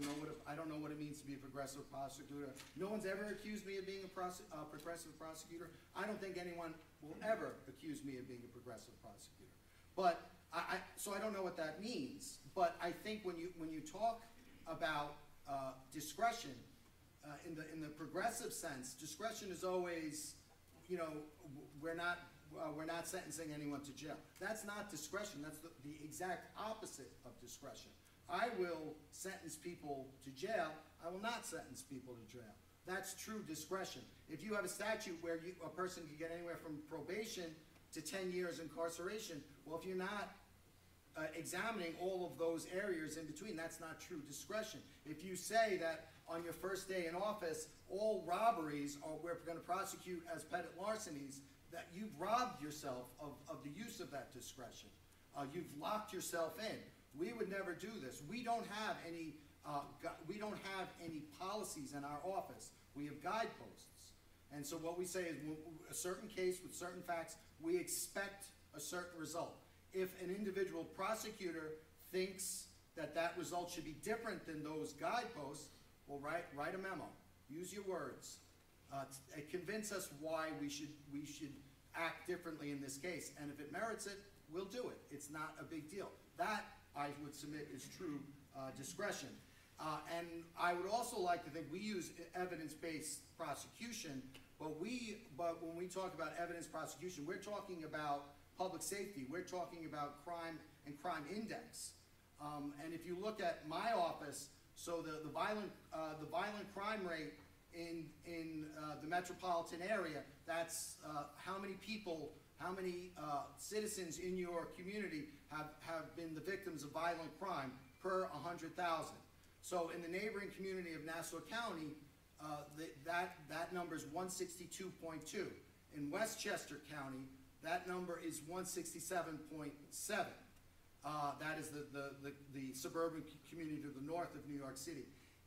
Speaker 6: I don't know what it means to be a progressive prosecutor. No one's ever accused me of being a prose- uh, progressive prosecutor. I don't think anyone will ever accuse me of being a progressive prosecutor. But I, I so I don't know what that means. But I think when you when you talk about uh, discretion uh, in the in the progressive sense, discretion is always, you know, we're not. Uh, we're not sentencing anyone to jail. That's not discretion. That's the, the exact opposite of discretion. I will sentence people to jail. I will not sentence people to jail. That's true discretion. If you have a statute where you, a person can get anywhere from probation to ten years incarceration, well, if you're not uh, examining all of those areas in between, that's not true discretion. If you say that on your first day in office, all robberies are we're going to prosecute as petty larcenies, that you've robbed yourself of, of the use of that discretion. Uh, you've locked yourself in. We would never do this. We don't have any. Uh, we don't have any policies in our office. We have guideposts, and so what we say is, a certain case with certain facts, we expect a certain result. If an individual prosecutor thinks that that result should be different than those guideposts, well, write write a memo. Use your words. Uh, t- convince us why we should we should act differently in this case, and if it merits it, we'll do it. It's not a big deal. That, I would submit, is true uh, discretion. Uh, and I would also like to think we use evidence-based prosecution, but we but when we talk about evidence prosecution, we're talking about public safety. We're talking about crime and crime index. Um, and if you look at my office, so the the violent uh, the violent crime rate in in uh, the metropolitan area, that's uh, how many people, how many uh, citizens in your community have, have been the victims of violent crime per one hundred thousand. So in the neighboring community of Nassau County, uh, the, that, that number is one sixty-two point two. In Westchester County, that number is one sixty-seven point seven. Uh, that is the, the, the, the suburban community to the north of New York City.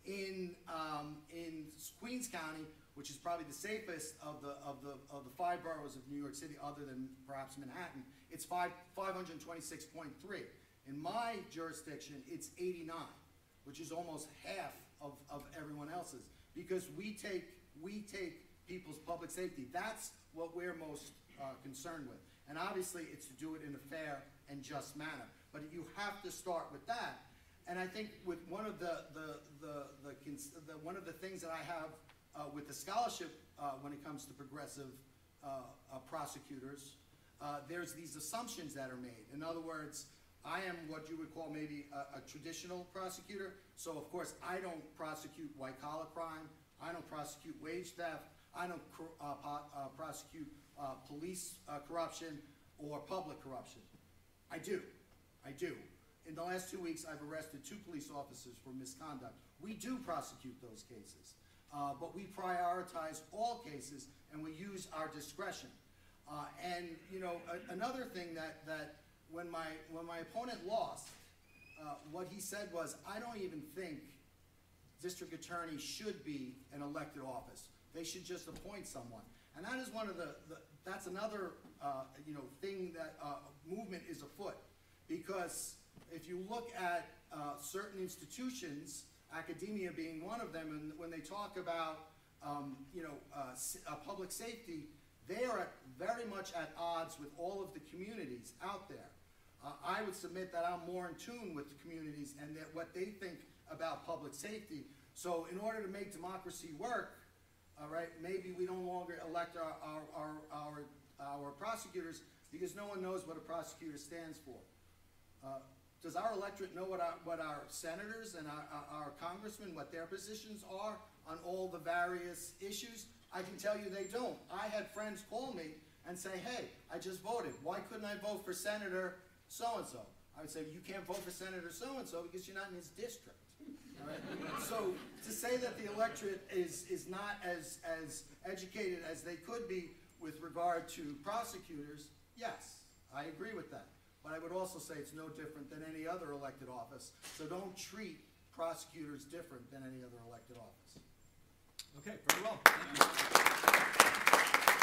Speaker 6: In um, in Queens County, which is probably the safest of the of the of the five boroughs of New York City, other than perhaps Manhattan, it's five five hundred twenty-six point three. In my jurisdiction, it's eighty-nine, which is almost half of, of everyone else's, because we take we take people's public safety. That's what we're most uh, concerned with, and obviously, it's to do it in a fair and just manner. But you have to start with that. And I think with one of the the the, the, the one of the things that I have uh, with the scholarship uh, when it comes to progressive uh, uh, prosecutors, uh, there's these assumptions that are made. In other words, I am what you would call maybe a, a traditional prosecutor. So of course, I don't prosecute white collar crime. I don't prosecute wage theft. I don't uh, uh, prosecute uh, police uh, corruption or public corruption. I do. I do. In the last two weeks, I've arrested two police officers for misconduct. We do prosecute those cases, uh, but we prioritize all cases, and we use our discretion. Uh, and you know, a, another thing that that when my when my opponent lost, uh, what he said was, "I don't even think district attorneys should be an elected office. They should just appoint someone." And that is one of the, the that's another uh, you know thing that uh, movement is afoot, because if you look at uh, certain institutions, academia being one of them, and when they talk about um, you know uh, uh, public safety, they are at, very much at odds with all of the communities out there. Uh, I would submit that I'm more in tune with the communities and that what they think about public safety. So in order to make democracy work, all right, maybe we no longer elect our our our our, our prosecutors, because no one knows what a prosecutor stands for. Uh, Does our electorate know what our, what our senators and our, our, our congressmen, what their positions are on all the various issues? I can tell you they don't. I had friends call me and say, hey, I just voted. Why couldn't I vote for Senator so-and-so? I would say, you can't vote for Senator so-and-so because you're not in his district. All right? So to say that the electorate is, is not as, as educated as they could be with regard to prosecutors, yes, I agree with that. But I would also say it's no different than any other elected office. So don't treat prosecutors different than any other elected office.
Speaker 2: Okay, very well. Thank you.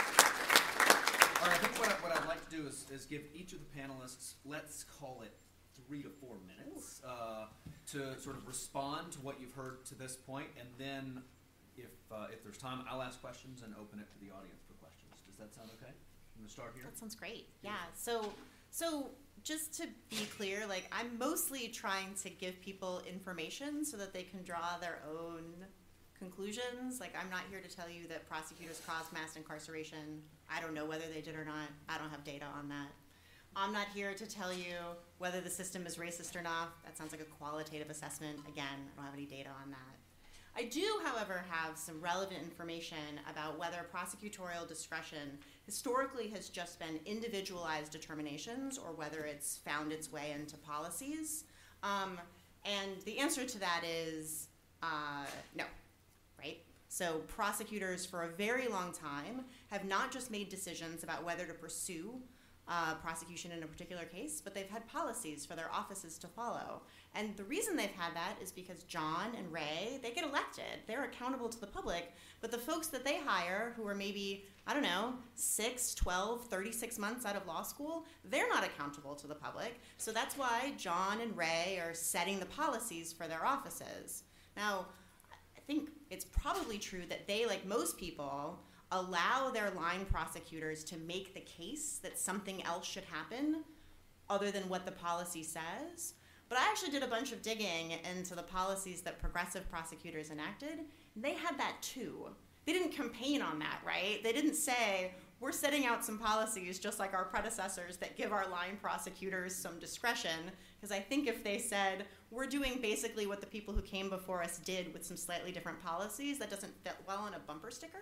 Speaker 2: All right, I think what, I, what I'd like to do is, is give each of the panelists, let's call it three to four minutes uh, to sort of respond to what you've heard to this point, and then if uh, if there's time, I'll ask questions and open it to the audience for questions. Does that sound okay? I'm gonna start here.
Speaker 3: That sounds great. Yeah. So, so just to be clear, like I'm mostly trying to give people information so that they can draw their own conclusions. Like I'm not here to tell you that prosecutors caused mass incarceration. I don't know whether they did or not. I don't have data on that. I'm not here to tell you whether the system is racist or not. That sounds like a qualitative assessment. Again, I don't have any data on that. I do, however, have some relevant information about whether prosecutorial discretion historically has just been individualized determinations or whether it's found its way into policies. Um, and the answer to that is uh, no, right? So prosecutors for a very long time have not just made decisions about whether to pursue Uh, prosecution in a particular case, but they've had policies for their offices to follow. And the reason they've had that is because John and Ray, they get elected. They're accountable to the public, but the folks that they hire who are maybe, I don't know, six, twelve, thirty-six months out of law school, they're not accountable to the public. So that's why John and Ray are setting the policies for their offices. Now, I think it's probably true that they, like most people, allow their line prosecutors to make the case that something else should happen other than what the policy says. But I actually did a bunch of digging into the policies that progressive prosecutors enacted, and they had that too. They didn't campaign on that, right? They didn't say, we're setting out some policies just like our predecessors that give our line prosecutors some discretion, because I think if they said, we're doing basically what the people who came before us did with some slightly different policies, that doesn't fit well on a bumper sticker.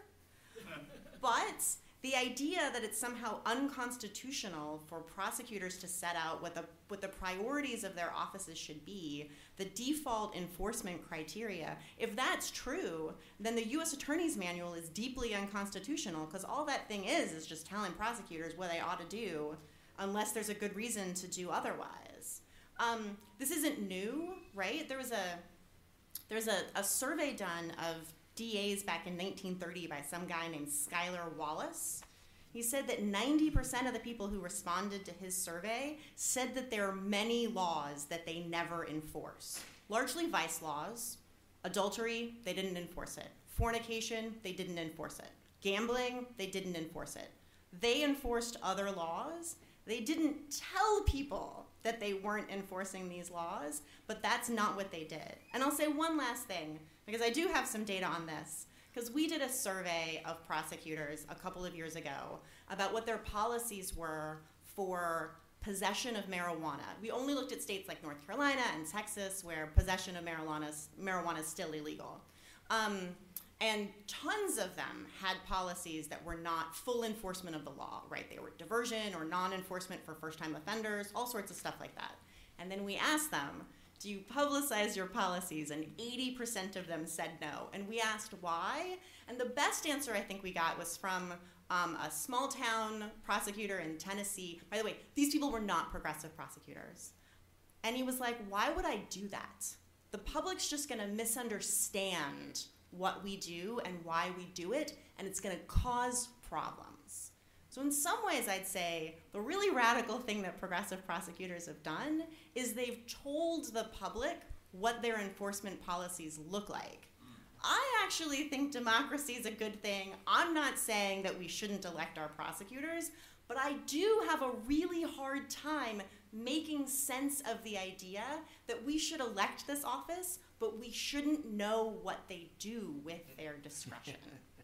Speaker 3: But the idea that it's somehow unconstitutional for prosecutors to set out what the, what the priorities of their offices should be, the default enforcement criteria, if that's true, then the U S Attorney's Manual is deeply unconstitutional, because all that thing is is just telling prosecutors what they ought to do unless there's a good reason to do otherwise. Um, this isn't new, right? There was a, there was a, a survey done of D As back in nineteen thirty by some guy named Schuyler Wallace. He said that ninety percent of the people who responded to his survey said that there are many laws that they never enforce. Largely vice laws. Adultery, they didn't enforce it. Fornication, they didn't enforce it. Gambling, they didn't enforce it. They enforced other laws. They didn't tell people that they weren't enforcing these laws, but that's not what they did. And I'll say one last thing, because I do have some data on this, because we did a survey of prosecutors a couple of years ago about what their policies were for possession of marijuana. We only looked at states like North Carolina and Texas, where possession of marijuana, marijuana is still illegal. Um, and tons of them had policies that were not full enforcement of the law, right? They were diversion or non-enforcement for first-time offenders, all sorts of stuff like that. And then we asked them, do you publicize your policies? And eighty percent of them said no. And we asked why. And the best answer I think we got was from um, a small town prosecutor in Tennessee. By the way, these people were not progressive prosecutors. And he was like, why would I do that? The public's just gonna misunderstand what we do and why we do it, and it's gonna cause problems. So in some ways, I'd say the really radical thing that progressive prosecutors have done is they've told the public what their enforcement policies look like. I actually think democracy is a good thing. I'm not saying that we shouldn't elect our prosecutors, but I do have a really hard time making sense of the idea that we should elect this office, but we shouldn't know what they do with their discretion.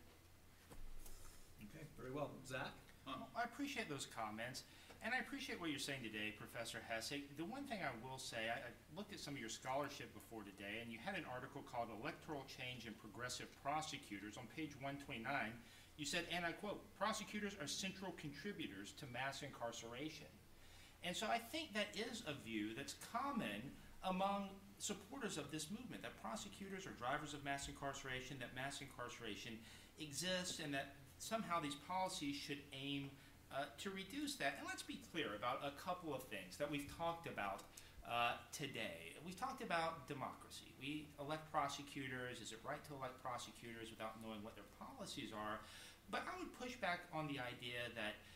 Speaker 2: Okay, very well. Zach?
Speaker 4: Well, I appreciate those comments, and I appreciate what you're saying today, Professor Hesse. The one thing I will say, I, I looked at some of your scholarship before today, and you had an article called Electoral Change in Progressive Prosecutors. On page one twenty-nine, you said, and I quote, prosecutors are central contributors to mass incarceration. And so I think that is a view that's common among supporters of this movement, that prosecutors are drivers of mass incarceration, that mass incarceration exists, and that somehow these policies should aim uh, to reduce that. And let's be clear about a couple of things that we've talked about uh, today. We've talked about democracy. We elect prosecutors. Is it right to elect prosecutors without knowing what their policies are? But I would push back on the idea that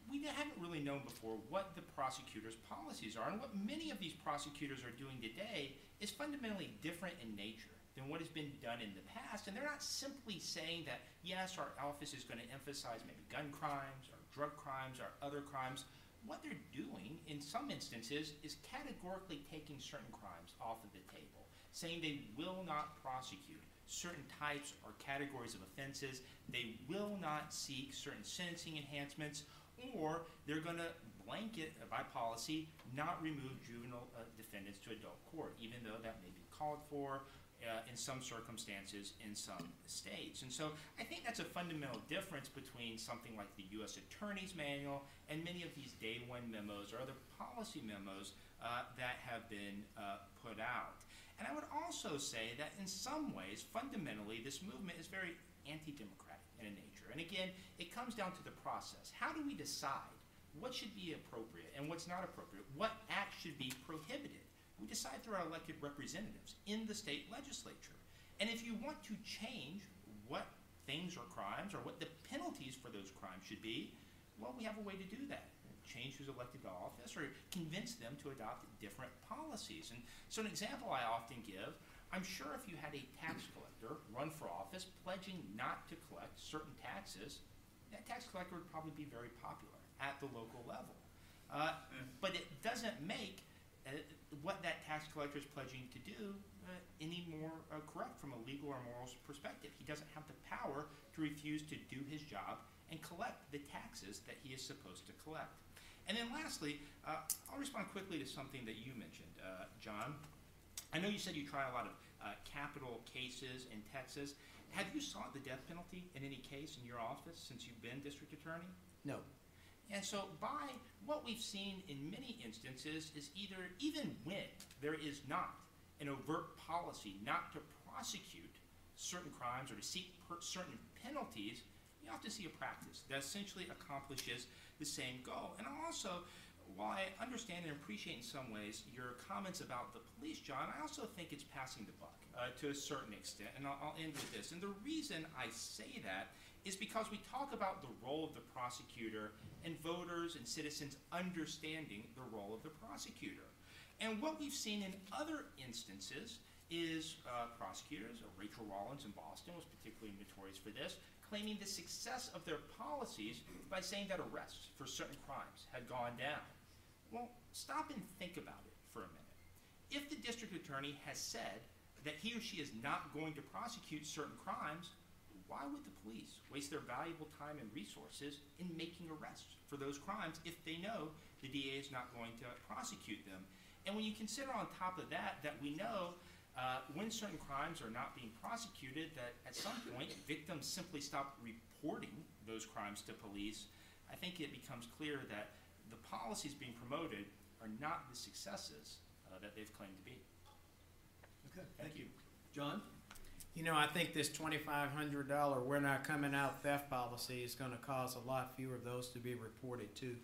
Speaker 4: we haven't really known before what the prosecutors' policies are. And what many of these prosecutors are doing today is fundamentally different in nature than what has been done in the past. And they're not simply saying that, yes, our office is going to emphasize maybe gun crimes or drug crimes or other crimes. What they're doing in some instances is categorically taking certain crimes off of the table, saying they will not prosecute certain types or categories of offenses. They will not seek certain sentencing enhancements, or they're going to blanket, uh, by policy, not remove juvenile uh, defendants to adult court, even though that may be called for uh, in some circumstances in some states. And so I think that's a fundamental difference between something like the U S Attorney's Manual and many of these day one memos or other policy memos uh, that have been uh, put out. And I would also say that in some ways, fundamentally, this movement is very anti-democratic in nature. And again, it comes down to the process. How do we decide what should be appropriate and what's not appropriate? What acts should be prohibited? We decide through our elected representatives in the state legislature. And if you want to change what things are crimes or what the penalties for those crimes should be, well, we have a way to do that. Change who's elected to office or convince them to adopt different policies. And so an example I often give, I'm sure if you had a tax collector run for office pledging not to collect certain taxes, that tax collector would probably be very popular at the local level. Uh, but it doesn't make uh, what that tax collector is pledging to do uh, any more uh, correct from a legal or moral perspective. He doesn't have the power to refuse to do his job and collect the taxes that he is supposed to collect. And then lastly, uh, I'll respond quickly to something that you mentioned, uh, John. I know you said you try a lot of uh, capital cases in Texas. Have you sought the death penalty in any case in your office since you've been district attorney?
Speaker 5: No.
Speaker 4: And so by what we've seen in many instances is either, even when there is not an overt policy not to prosecute certain crimes or to seek per certain penalties, you often see a practice that essentially accomplishes the same goal. And also, while I understand and appreciate in some ways your comments about the police, John, I also think it's passing the buck uh, to a certain extent. And I'll, I'll end with this. And the reason I say that is because we talk about the role of the prosecutor and voters and citizens understanding the role of the prosecutor. And what we've seen in other instances is uh, prosecutors, uh, Rachel Rollins in Boston was particularly notorious for this, claiming the success of their policies by saying that arrests for certain crimes had gone down. Well, stop and think about it for a minute. If the district attorney has said that he or she is not going to prosecute certain crimes, why would the police waste their valuable time and resources in making arrests for those crimes if they know the D A is not going to prosecute them? And when you consider on top of that, that we know Uh, when certain crimes are not being prosecuted, that at some point victims simply stop reporting those crimes to police, I think it becomes clear that the policies being promoted are not the successes uh, that they've claimed to be.
Speaker 2: Okay, thank you. John?
Speaker 5: You know, I think this twenty-five hundred dollar we're not coming out theft policy is going to cause a lot fewer of those to be reported too.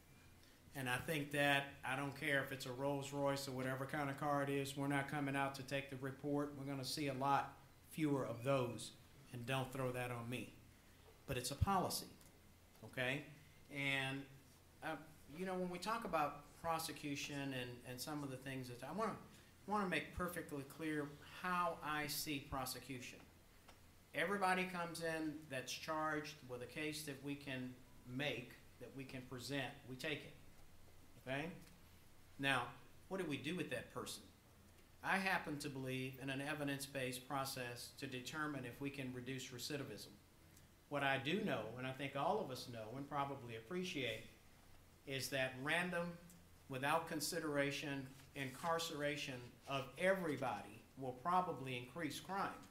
Speaker 5: And I think that, I don't care if it's a Rolls Royce or whatever kind of car it is, we're not coming out to take the report. We're going to see a lot fewer of those, and don't throw that on me. But it's a policy, okay? And, uh, you know, when we talk about prosecution and, and some of the things that, I want to want to make perfectly clear how I see prosecution. Everybody comes in that's charged with a case that we can make, that we can present, we take it. Okay? Now, what do we do with that person? I happen to believe in an evidence-based process to determine if we can reduce recidivism. What I do know, and I think all of us know and probably appreciate, is that random, without consideration, incarceration of everybody will probably increase crime.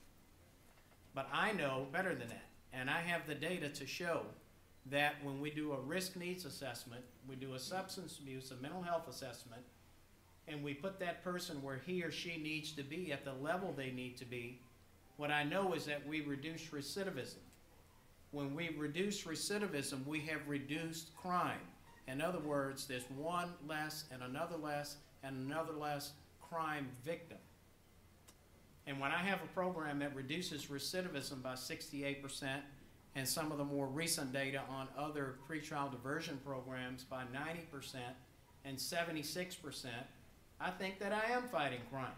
Speaker 5: But I know better than that, and I have the data to show that when we do a risk needs assessment, we do a substance abuse, a mental health assessment, and we put that person where he or she needs to be at the level they need to be, what I know is that we reduce recidivism. When we reduce recidivism, we have reduced crime. In other words, there's one less and another less and another less crime victim. And when I have a program that reduces recidivism by sixty-eight percent and some of the more recent data on other pretrial diversion programs by ninety percent and seventy-six percent, I think that I am fighting crime.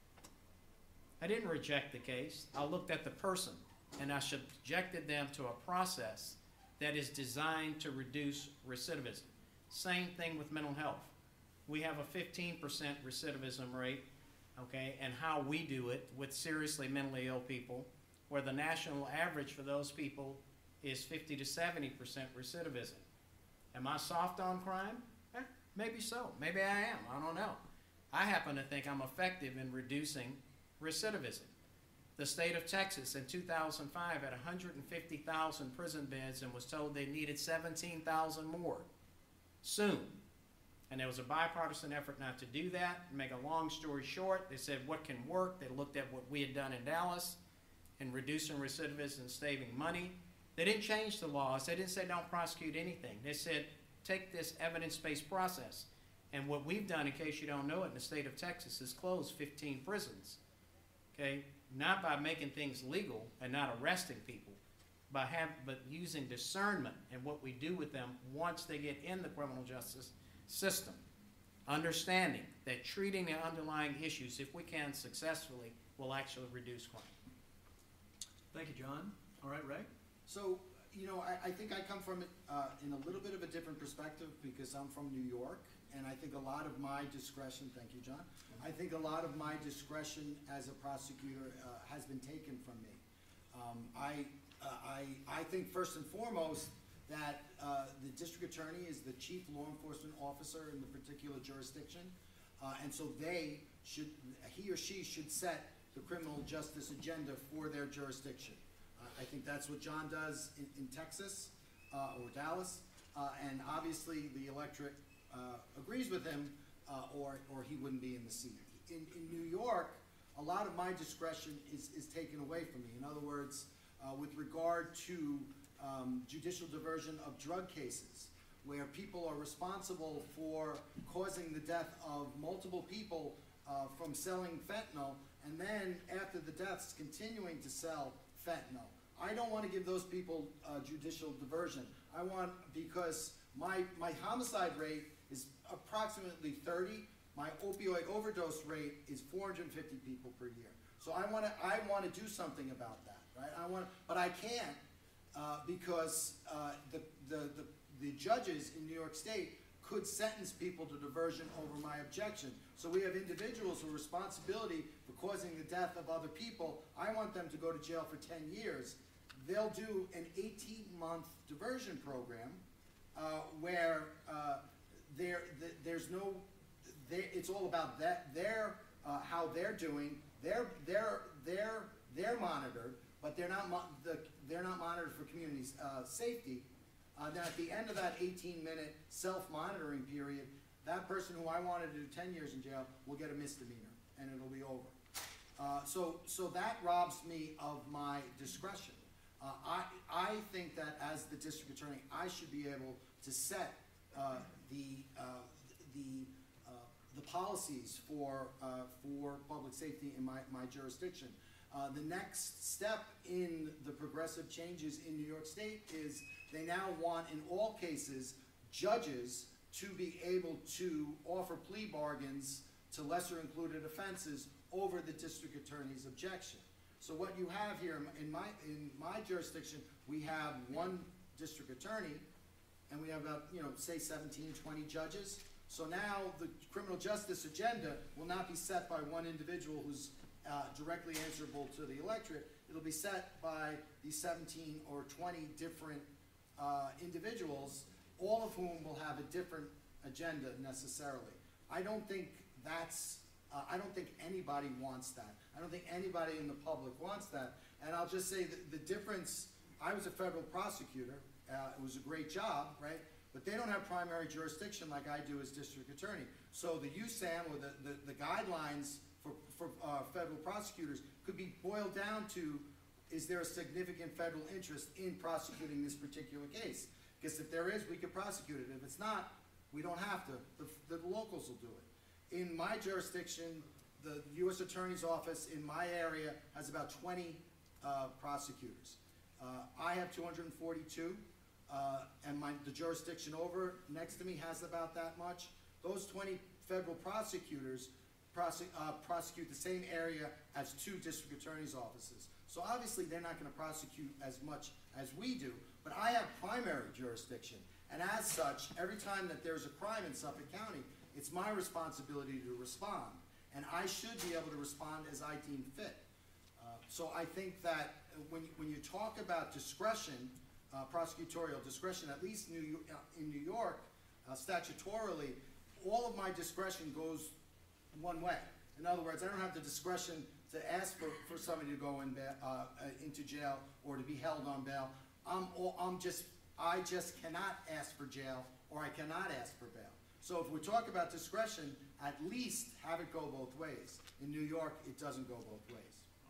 Speaker 5: I didn't reject the case. I looked at the person, and I subjected them to a process that is designed to reduce recidivism. Same thing with mental health. We have a fifteen percent recidivism rate, okay, and how we do it with seriously mentally ill people, where the national average for those people is fifty to seventy percent recidivism. Am I soft on crime? Eh, maybe so. Maybe I am. I don't know. I happen to think I'm effective in reducing recidivism. The state of Texas in two thousand five had one hundred fifty thousand prison beds and was told they needed seventeen thousand more soon. And there was a bipartisan effort not to do that. To make a long story short, they said what can work. They looked at what we had done in Dallas in reducing recidivism and saving money. They didn't change the laws. They didn't say don't prosecute anything. They said take this evidence-based process. And what we've done, in case you don't know it, in the state of Texas is closed fifteen prisons. Okay, not by making things legal and not arresting people, by have, but using discernment and what we do with them once they get in the criminal justice system. Understanding that treating the underlying issues, if we can successfully, will actually reduce crime.
Speaker 2: Thank you, John. All right, Ray?
Speaker 6: So, you know, I, I think I come from it uh, in a little bit of a different perspective because I'm from New York, and I think a lot of my discretion, thank you, John, I think a lot of my discretion as a prosecutor uh, has been taken from me. Um, I, uh, I, I think first and foremost that uh, the district attorney is the chief law enforcement officer in the particular jurisdiction, uh, and so they should, he or she should set the criminal justice agenda for their jurisdiction. Uh, I think that's what John does in, in Texas uh, or Dallas, uh, and obviously the electorate uh, agrees with him, uh, or, or he wouldn't be in the seat. In, in New York, a lot of my discretion is, is taken away from me. In other words, uh, with regard to um, judicial diversion of drug cases, where people are responsible for causing the death of multiple people uh, from selling fentanyl, and then after the deaths continuing to sell fentanyl. I don't want to give those people uh, judicial diversion. I want, because my, my homicide rate is approximately thirty, my opioid overdose rate is four hundred fifty people per year. So I want to, I want to do something about that, right? I want, but I can't uh, because uh, the, the, the, the judges in New York State could sentence people to diversion over my objection. So we have individuals who are responsibility for causing the death of other people. I want them to go to jail for ten years. They'll do an eighteen month diversion program uh, where uh, there, th there's no, they, it's all about that, their, uh, how they're doing. They're, they're, they're, they're monitored, but they're not, mo the, they're not monitored for community uh, safety. Uh, then at the end of that eighteen minute self-monitoring period, that person who I wanted to do ten years in jail will get a misdemeanor, and it'll be over. Uh, so, so that robs me of my discretion. Uh, I, I think that as the district attorney, I should be able to set uh, the, uh, the, uh, the policies for, uh, for public safety in my, my jurisdiction. Uh, the next step in the progressive changes in New York State is they now want, in all cases, judges to be able to offer plea bargains to lesser included offenses over the district attorney's objection. So what you have here in my, in my jurisdiction, we have one district attorney, and we have about, you know, say seventeen, twenty judges. So now the criminal justice agenda will not be set by one individual who's uh, directly answerable to the electorate. It'll be set by these seventeen or twenty different uh, individuals, all of whom will have a different agenda necessarily. I don't think that's, uh, I don't think anybody wants that. I don't think anybody in the public wants that. And I'll just say that the difference, I was a federal prosecutor, uh, it was a great job, right? But they don't have primary jurisdiction like I do as district attorney. So the U S A M or the, the, the guidelines for, for uh, federal prosecutors could be boiled down to, is there a significant federal interest in prosecuting this particular case? Because if there is, we could prosecute it. If it's not, we don't have to. The, the locals will do it. In my jurisdiction, the U S Attorney's Office in my area has about twenty uh, prosecutors. Uh, I have two hundred forty-two, uh, and my, the jurisdiction over next to me has about that much. Those twenty federal prosecutors prosec- uh, prosecute the same area as two district attorney's offices. So obviously, they're not gonna prosecute as much as we do, but I have primary jurisdiction. And as such, every time that there's a crime in Suffolk County, it's my responsibility to respond. And I should be able to respond as I deem fit. Uh, So I think that when, you- when you talk about discretion, uh, prosecutorial discretion, at least New, Yo- uh, in New York, uh, statutorily, all of my discretion goes one way. In other words, I don't have the discretion to ask for, for somebody to go in, ba- uh, uh, into jail or to be held on bail. I'm, all- I'm just, I just cannot ask for jail or I cannot ask for bail. So if we talk about discretion, at least have it go both ways. In New York, it doesn't go both ways.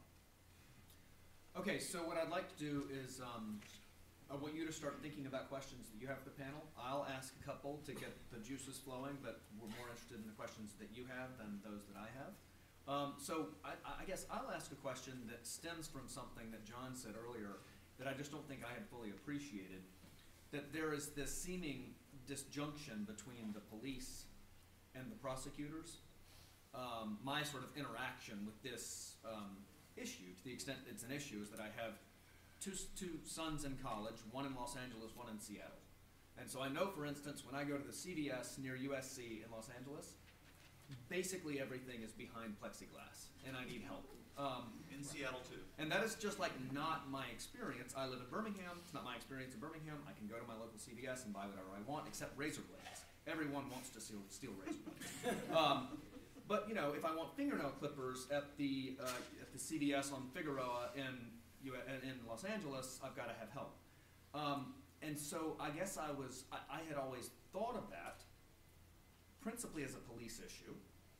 Speaker 2: Okay, so what I'd like to do is, um, I want you to start thinking about questions that you have for the panel. I'll ask a couple to get the juices flowing, but we're more interested in the questions that you have than those that I have. Um, so I, I guess I'll ask a question that stems from something that John said earlier that I just don't think I had fully appreciated. That there is this seeming disjunction between the police and the prosecutors. Um, my sort of interaction with this um, issue, to the extent it's an issue, is that I have two, two sons in college, one in Los Angeles, one in Seattle. And so I know, for instance, when I go to the C V S near U S C in Los Angeles, basically everything is behind plexiglass, and I need help. Um,
Speaker 7: In Seattle too.
Speaker 2: and that is just like not my experience. I live in Birmingham. It's not my experience in Birmingham. I can go to my local C V S and buy whatever I want, except razor blades. Everyone wants to steal, steal razor blades. um, but you know, if I want fingernail clippers at the uh, at the C V S on Figueroa in U in Los Angeles, I've got to have help. Um, and so I guess I was I, I had always thought of that principally as a police issue,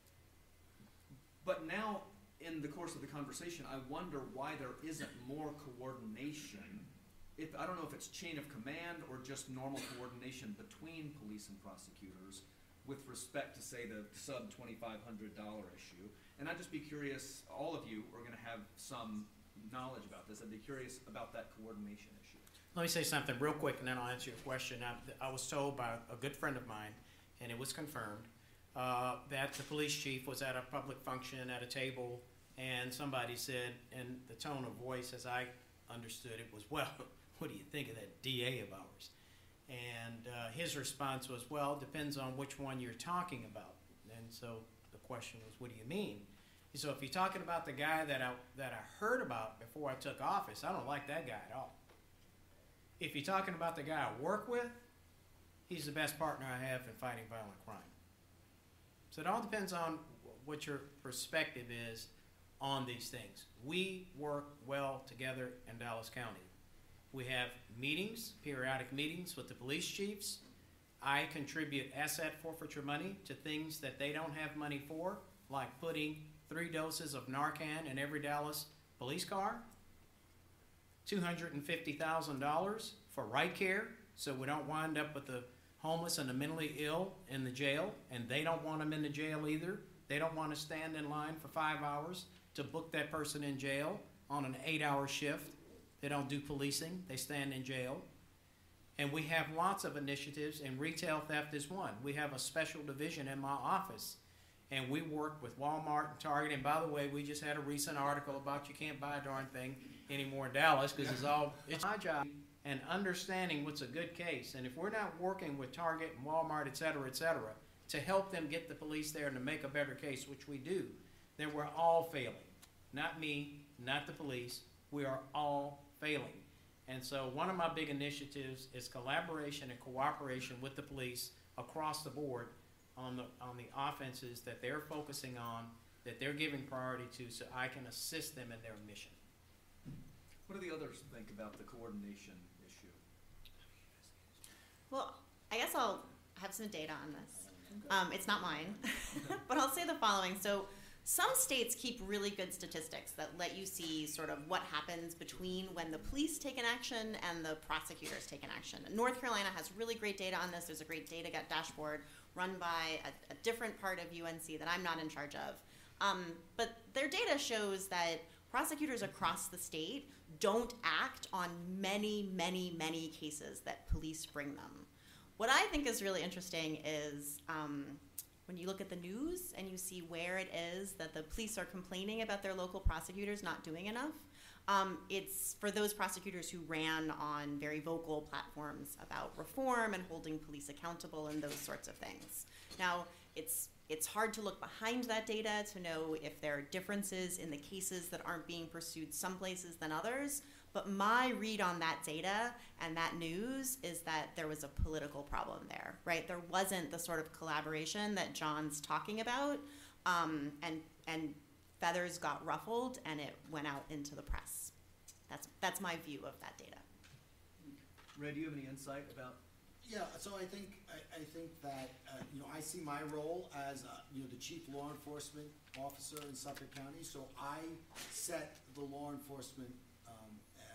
Speaker 2: but now, in the course of the conversation, I wonder why there isn't more coordination. If I don't know if it's chain of command or just normal coordination between police and prosecutors with respect to, say, the sub twenty-five hundred dollar issue. And I'd just be curious, all of you are gonna have some knowledge about this. I'd be curious about that coordination issue.
Speaker 5: Let me say something real quick, and then I'll answer your question. I, I was told by a good friend of mine, and it was confirmed, uh, that the police chief was at a public function at a table, and somebody said, in the tone of voice, as I understood it, was, well, what do you think of that D A of ours? And uh, his response was, well, it depends on which one you're talking about. And so the question was, what do you mean? So if you're talking about the guy that I, that I heard about before I took office, I don't like that guy at all. If you're talking about the guy I work with, he's the best partner I have in fighting violent crime. So it all depends on what your perspective is on these things. We work well together in Dallas County. We have meetings, periodic meetings with the police chiefs. I contribute asset forfeiture money to things that they don't have money for, like putting three doses of Narcan in every Dallas police car, two hundred fifty thousand dollars for right care, so we don't wind up with the homeless and the mentally ill in the jail, and they don't want them in the jail either. They don't want to stand in line for five hours to book that person in jail on an eight-hour shift. They don't do policing. They stand in jail. And we have lots of initiatives, and retail theft is one. We have a special division in my office, and we work with Walmart and Target. And by the way, we just had a recent article about you can't buy a darn thing anymore in Dallas because it's all, it's my job. And understanding what's a good case. And if we're not working with Target and Walmart, et cetera, et cetera, to help them get the police there and to make a better case, which we do, then we're all failing. Not me, not the police. We are all failing. And so one of my big initiatives is collaboration and cooperation with the police across the board on the, on the offenses that they're focusing on, that they're giving priority to, so I can assist them in their mission.
Speaker 2: What do the others think about the coordination issue?
Speaker 3: Well, I guess I'll have some data on this. Um, it's not mine, but I'll say the following. So some states keep really good statistics that let you see sort of what happens between when the police take an action and the prosecutors take an action. North Carolina has really great data on this. There's a great data dashboard run by a, a different part of U N C that I'm not in charge of. Um, but their data shows that prosecutors across the state don't act on many, many, many cases that police bring them. What I think is really interesting is um, when you look at the news and you see where it is that the police are complaining about their local prosecutors not doing enough, um, it's for those prosecutors who ran on very vocal platforms about reform and holding police accountable and those sorts of things. Now, it's It's hard to look behind that data to know if there are differences in the cases that aren't being pursued some places than others. But my read on that data and that news is that there was a political problem there, right? There wasn't the sort of collaboration that John's talking about, um, and and feathers got ruffled and it went out into the press. That's that's my view of that data.
Speaker 2: Ray, do you have any insight about?
Speaker 6: Yeah, so I think, I, I think that, uh, you know, I see my role as, uh, you know, the chief law enforcement officer in Suffolk County, so I set the law enforcement um,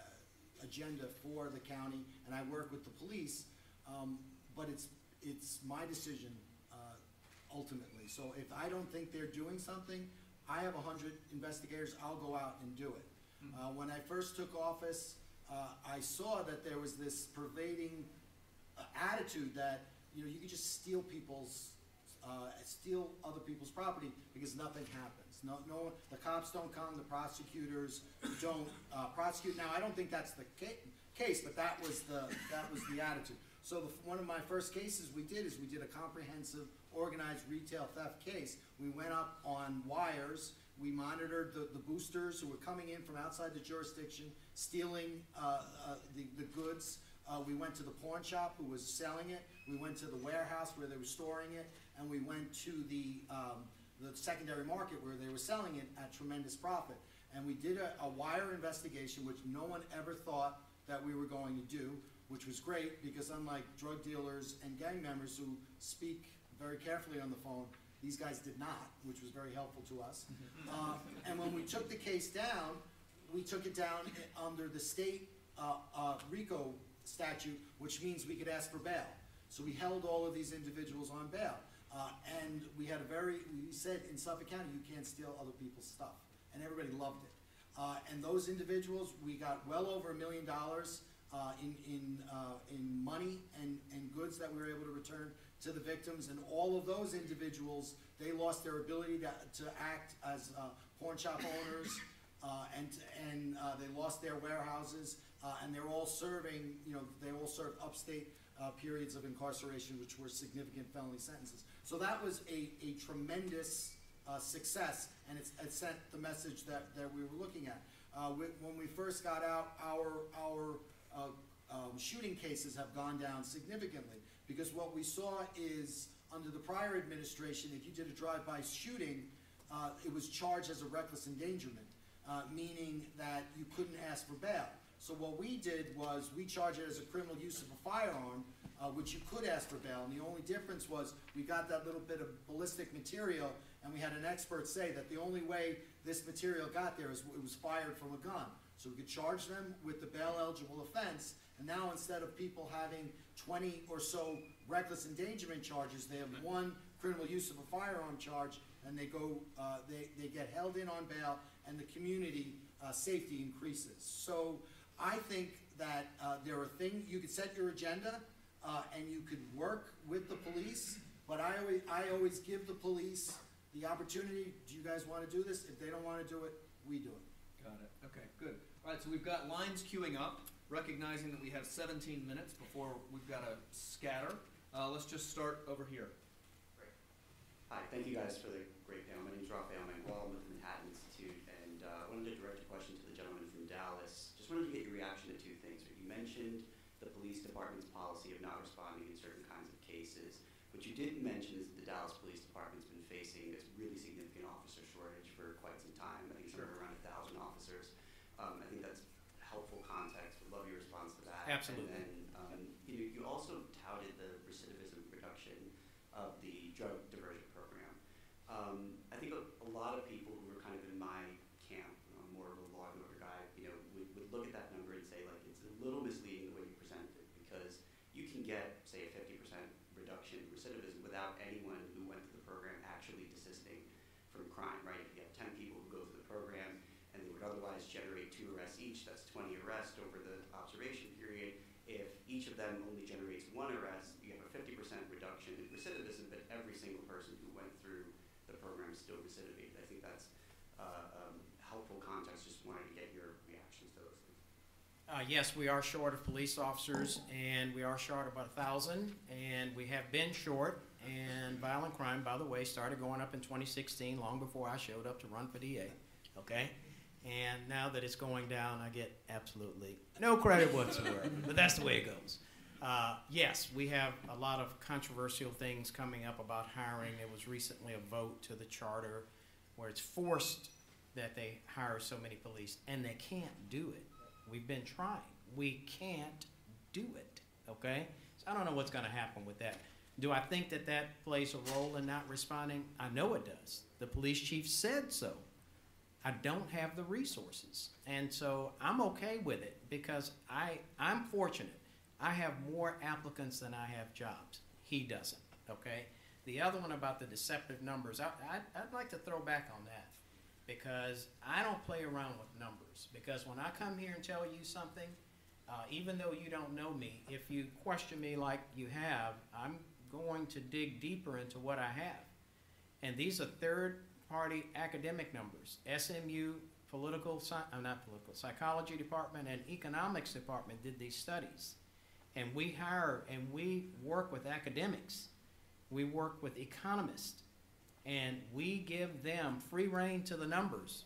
Speaker 6: uh, agenda for the county, and I work with the police, um, but it's, it's my decision uh, ultimately. So if I don't think they're doing something, I have a hundred investigators, I'll go out and do it. Uh, when I first took office, uh, I saw that there was this pervading uh, attitude that, you know, you could just steal people's, uh, steal other people's property because nothing happens. No, no, the cops don't come, the prosecutors don't uh, prosecute. Now, I don't think that's the ca case, but that was the that was the attitude. So the, one of my first cases we did is we did a comprehensive organized retail theft case. We went up on wires. We monitored the, the boosters who were coming in from outside the jurisdiction, stealing uh, uh, the, the goods. Uh, we went to the pawn shop who was selling it. We went to the warehouse where they were storing it. And we went to the, um, the secondary market where they were selling it at tremendous profit. And we did a, a wire investigation, which no one ever thought that we were going to do, which was great because unlike drug dealers and gang members who speak very carefully on the phone, these guys did not, which was very helpful to us. Uh, and when we took the case down, we took it down under the state uh, uh, RICO statute, which means we could ask for bail. So we held all of these individuals on bail. Uh, and we had a very, we said in Suffolk County, you can't steal other people's stuff. And everybody loved it. Uh, and those individuals, we got well over a million dollars uh, in, in, uh, in money and, and goods that we were able to return to the victims, and all of those individuals, they lost their ability to, to act as uh, pawn shop owners, uh, and and uh, they lost their warehouses, uh, and they're all serving, you know, they all served upstate uh, periods of incarceration, which were significant felony sentences. So that was a, a tremendous uh, success, and it's, it sent the message that, that we were looking at. Uh, we, when we first got out, our, our uh, um, shooting cases have gone down significantly. Because what we saw is, under the prior administration, if you did a drive-by shooting, uh, it was charged as a reckless endangerment, uh, meaning that you couldn't ask for bail. So what we did was we charged it as a criminal use of a firearm, uh, which you could ask for bail. And the only difference was we got that little bit of ballistic material, and we had an expert say that the only way this material got there is it was fired from a gun. So we could charge them with the bail-eligible offense. And now instead of people having twenty or so reckless endangerment charges, they have one criminal use of a firearm charge, and they go, uh, they, they get held in on bail, and the community uh, safety increases. So I think that uh, there are things, you could set your agenda, uh, and you could work with the police, but I always, I always give the police the opportunity, do you guys want to do this? If they don't want to do it, we do it.
Speaker 2: Got it. Okay, good. All right, so we've got lines queuing up, recognizing that we have seventeen minutes before we've got to scatter. Uh, let's just start over here.
Speaker 7: Great. Hi, thank you guys for the great panel. My name is Raphael Mangual. I'm with the Manhattan Institute, and uh, I wanted to direct a question to the gentleman from Dallas. Just wanted to get your reaction to two things. You mentioned the police department's policy of not responding in certain kinds of cases. What you didn't mention is that the Dallas Police Department's been facing this really significant officer shortage for quite some time. I think it's somewhere around a thousand officers. Um, I think that's helpful context. Would love your response to that.
Speaker 5: Absolutely.
Speaker 7: And then um, you, you also touted the recidivism reduction of the drug diversion program. Um, I think a, a lot of people who were kind of in my camp, you know, more of a law and order guy, you know, would, would look at that number and say, like, it's a little misleading the way you present it, because you can get, say, a fifty percent reduction in recidivism without anyone who went through the program actually desisting from crime, right? If you have ten people who go through the program and they would otherwise guys generate two arrests each, that's twenty arrests over the observation period. If each of them only generates one arrest, you have a fifty percent reduction in recidivism, but every single person who went through the program still recidivated. I think that's uh, um, helpful context. Just wanted to get your reactions to those things.
Speaker 5: Uh, yes, we are short of police officers, and we are short about a thousand, and we have been short. And violent crime, by the way, started going up in twenty sixteen, long before I showed up to run for D A. Okay, and now that it's going down, I get absolutely no credit whatsoever. But that's the way it goes. Uh, yes, we have a lot of controversial things coming up about hiring. There was recently a vote to the charter where it's forced that they hire so many police, and they can't do it. We've been trying. We can't do it, okay? So I don't know what's going to happen with that. Do I think that that plays a role in not responding? I know it does. The police chief said so. I don't have the resources. And so I'm okay with it because I, I'm fortunate. I have more applicants than I have jobs. He doesn't, okay? The other one about the deceptive numbers, I, I, I'd like to throw back on that because I don't play around with numbers. Because when I come here and tell you something, uh, even though you don't know me, if you question me like you have, I'm going to dig deeper into what I have. And these are third-party academic numbers. S M U political, uh, not political, psychology department and economics department did these studies. And we hire and we work with academics. We work with economists. And we give them free rein to the numbers.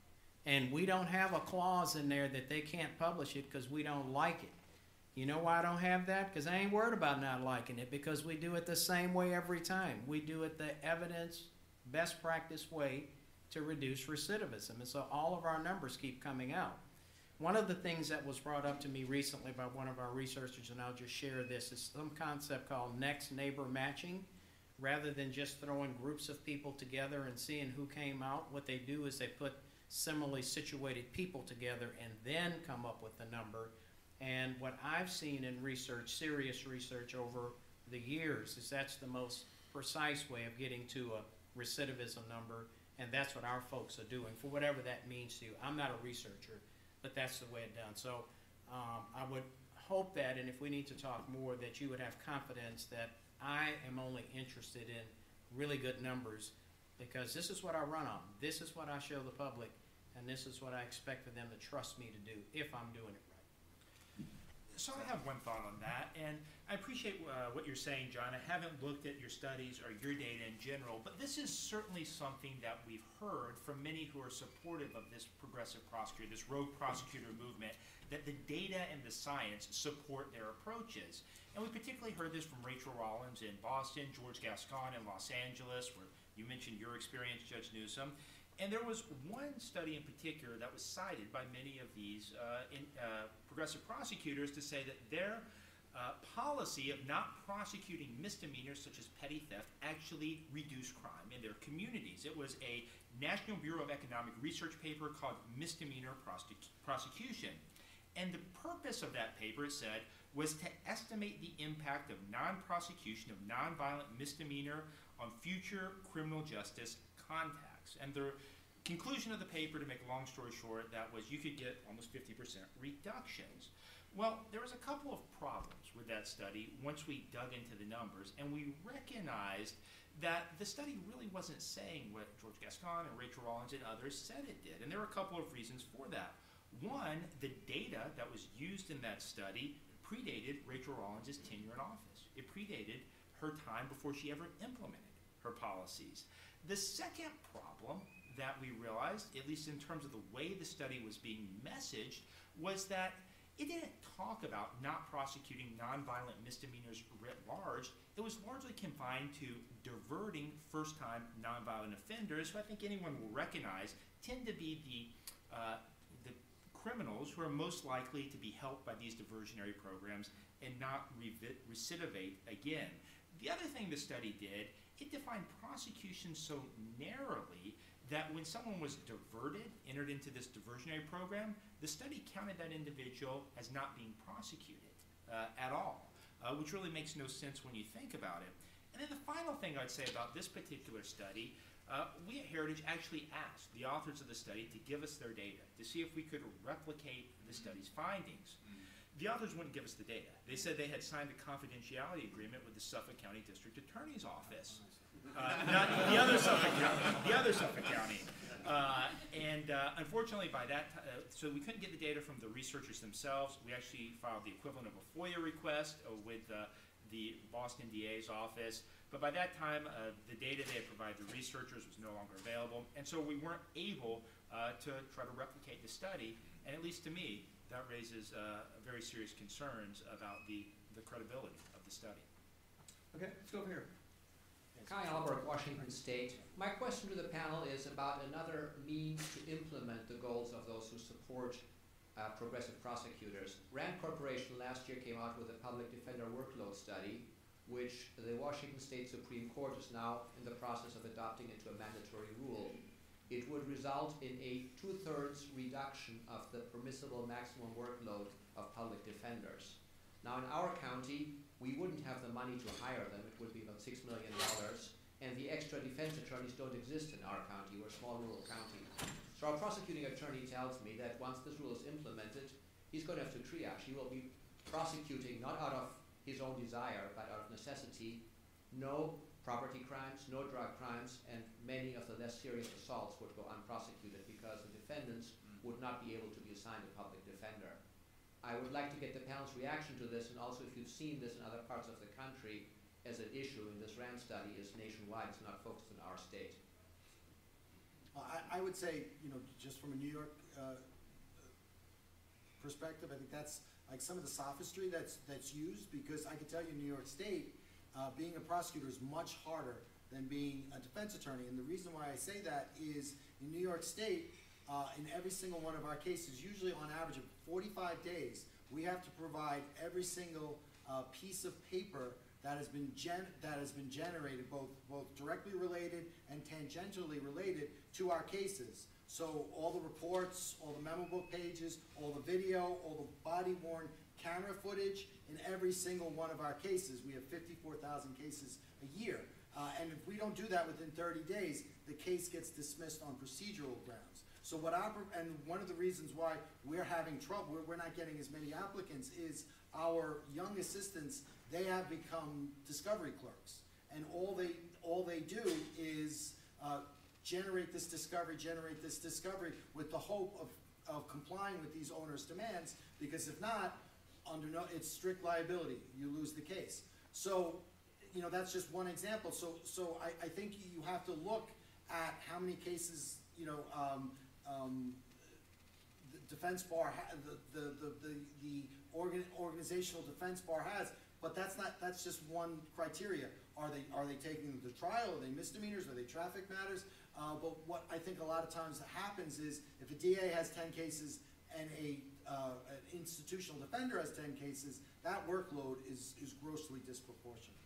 Speaker 5: And we don't have a clause in there that they can't publish it because we don't like it. You know why I don't have that? Because I ain't worried about not liking it, because we do it the same way every time. We do it the evidence, best practice way to reduce recidivism. And so all of our numbers keep coming out. One of the things that was brought up to me recently by one of our researchers, and I'll just share this, is some concept called next neighbor matching. Rather than just throwing groups of people together and seeing who came out, what they do is they put similarly situated people together and then come up with a number. And what I've seen in research, serious research over the years, is that's the most precise way of getting to a recidivism number, and that's what our folks are doing, for whatever that means to you. I'm not a researcher, but that's the way it's done. So um, I would hope that, and if we need to talk more, that you would have confidence that I am only interested in really good numbers, because this is what I run on. This is what I show the public, and this is what I expect for them to trust me to do if I'm doing it right.
Speaker 4: So I have one thought on that, and I appreciate uh, what you're saying, John. I haven't looked at your studies or your data in general, but this is certainly something that we've heard from many who are supportive of this progressive prosecutor, this rogue prosecutor movement, that the data and the science support their approaches. And we particularly heard this from Rachel Rollins in Boston, George Gascon in Los Angeles, where you mentioned your experience, Judge Newsom. And there was one study in particular that was cited by many of these uh, in, uh, progressive prosecutors to say that their uh, policy of not prosecuting misdemeanors such as petty theft actually reduced crime in their communities. It was a National Bureau of Economic Research paper called Misdemeanor Prosec- Prosecution. And the purpose of that paper, it said, was to estimate the impact of non-prosecution of nonviolent misdemeanor on future criminal justice contacts. And the conclusion of the paper, to make a long story short, that was you could get almost fifty percent reductions. Well, there was a couple of problems with that study once we dug into the numbers, and we recognized that the study really wasn't saying what George Gascon and Rachel Rollins and others said it did. And there were a couple of reasons for that. One, the data that was used in that study predated Rachel Rollins' tenure in office. It predated her time before she ever implemented her policies. The second problem that we realized, at least in terms of the way the study was being messaged, was that it didn't talk about not prosecuting nonviolent misdemeanors writ large. It was largely confined to diverting first-time nonviolent offenders, who I think anyone will recognize tend to be the uh, the criminals who are most likely to be helped by these diversionary programs and not revi- recidivate again. The other thing the study did, it defined prosecution so narrowly that when someone was diverted, entered into this diversionary program, the study counted that individual as not being prosecuted uh, at all, uh, which really makes no sense when you think about it. And then the final thing I'd say about this particular study, uh, we at Heritage actually asked the authors of the study to give us their data to see if we could replicate the study's findings. The authors wouldn't give us the data. They said they had signed a confidentiality agreement with the Suffolk County District Attorney's Office. Uh, not the other Suffolk County, the other Suffolk County. Uh, and uh, unfortunately, by that time, uh, so we couldn't get the data from the researchers themselves. We actually filed the equivalent of a FOIA request uh, with uh, the Boston D A's office. But by that time, uh, the data they had provided the researchers was no longer available. And so we weren't able uh, to try to replicate the study. And at least to me, that raises uh, very serious concerns about the, the credibility of the study.
Speaker 2: Okay, let's go over here.
Speaker 8: Kai Albert, Washington State. My question to the panel is about another means to implement the goals of those who support uh, progressive prosecutors. RAND Corporation last year came out with a public defender workload study, which the Washington State Supreme Court is now in the process of adopting into a mandatory rule. It would result in a two-thirds reduction of the permissible maximum workload of public defenders. Now, in our county, we wouldn't have the money to hire them. It would be about six million dollars. And the extra defense attorneys don't exist in our county. We're a small rural county. So our prosecuting attorney tells me that once this rule is implemented, he's going to have to triage. He will be prosecuting not out of his own desire, but out of necessity, no property crimes, no drug crimes, and many of the less serious assaults would go unprosecuted because the defendants would not be able to be assigned a public defender. I would like to get the panel's reaction to this, and also if you've seen this in other parts of the country as an issue, and this RAND study is nationwide, it's not focused in our state.
Speaker 6: Uh, I, I would say, you know, just from a New York uh, perspective, I think that's like some of the sophistry that's, that's used, because I can tell you in New York State, uh, being a prosecutor is much harder than being a defense attorney. And the reason why I say that is in New York State, Uh, in every single one of our cases, usually on average of forty-five days, we have to provide every single uh, piece of paper that has been gen that has been generated, both both directly related and tangentially related to our cases. So all the reports, all the memo book pages, all the video, all the body-worn camera footage in every single one of our cases. We have fifty-four thousand cases a year. Uh, and if we don't do that within thirty days, the case gets dismissed on procedural grounds. So what our, and one of the reasons why we're having trouble, we're, we're not getting as many applicants, is our young assistants, they have become discovery clerks. And all they, all they do is uh, generate this discovery, generate this discovery with the hope of, of complying with these owners' demands, because if not, under no, it's strict liability. You lose the case. So, you know, that's just one example. So, so I, I think you have to look at how many cases, you know, um, um, the defense bar, ha the, the, the, the, the organ organizational defense bar has, but that's not, that's just one criteria. Are they, are they taking them to trial? Are they misdemeanors? Are they traffic matters? Uh, but what I think a lot of times happens is if a D A has ten cases and a, uh, an institutional defender has ten cases, that workload is, is grossly disproportionate.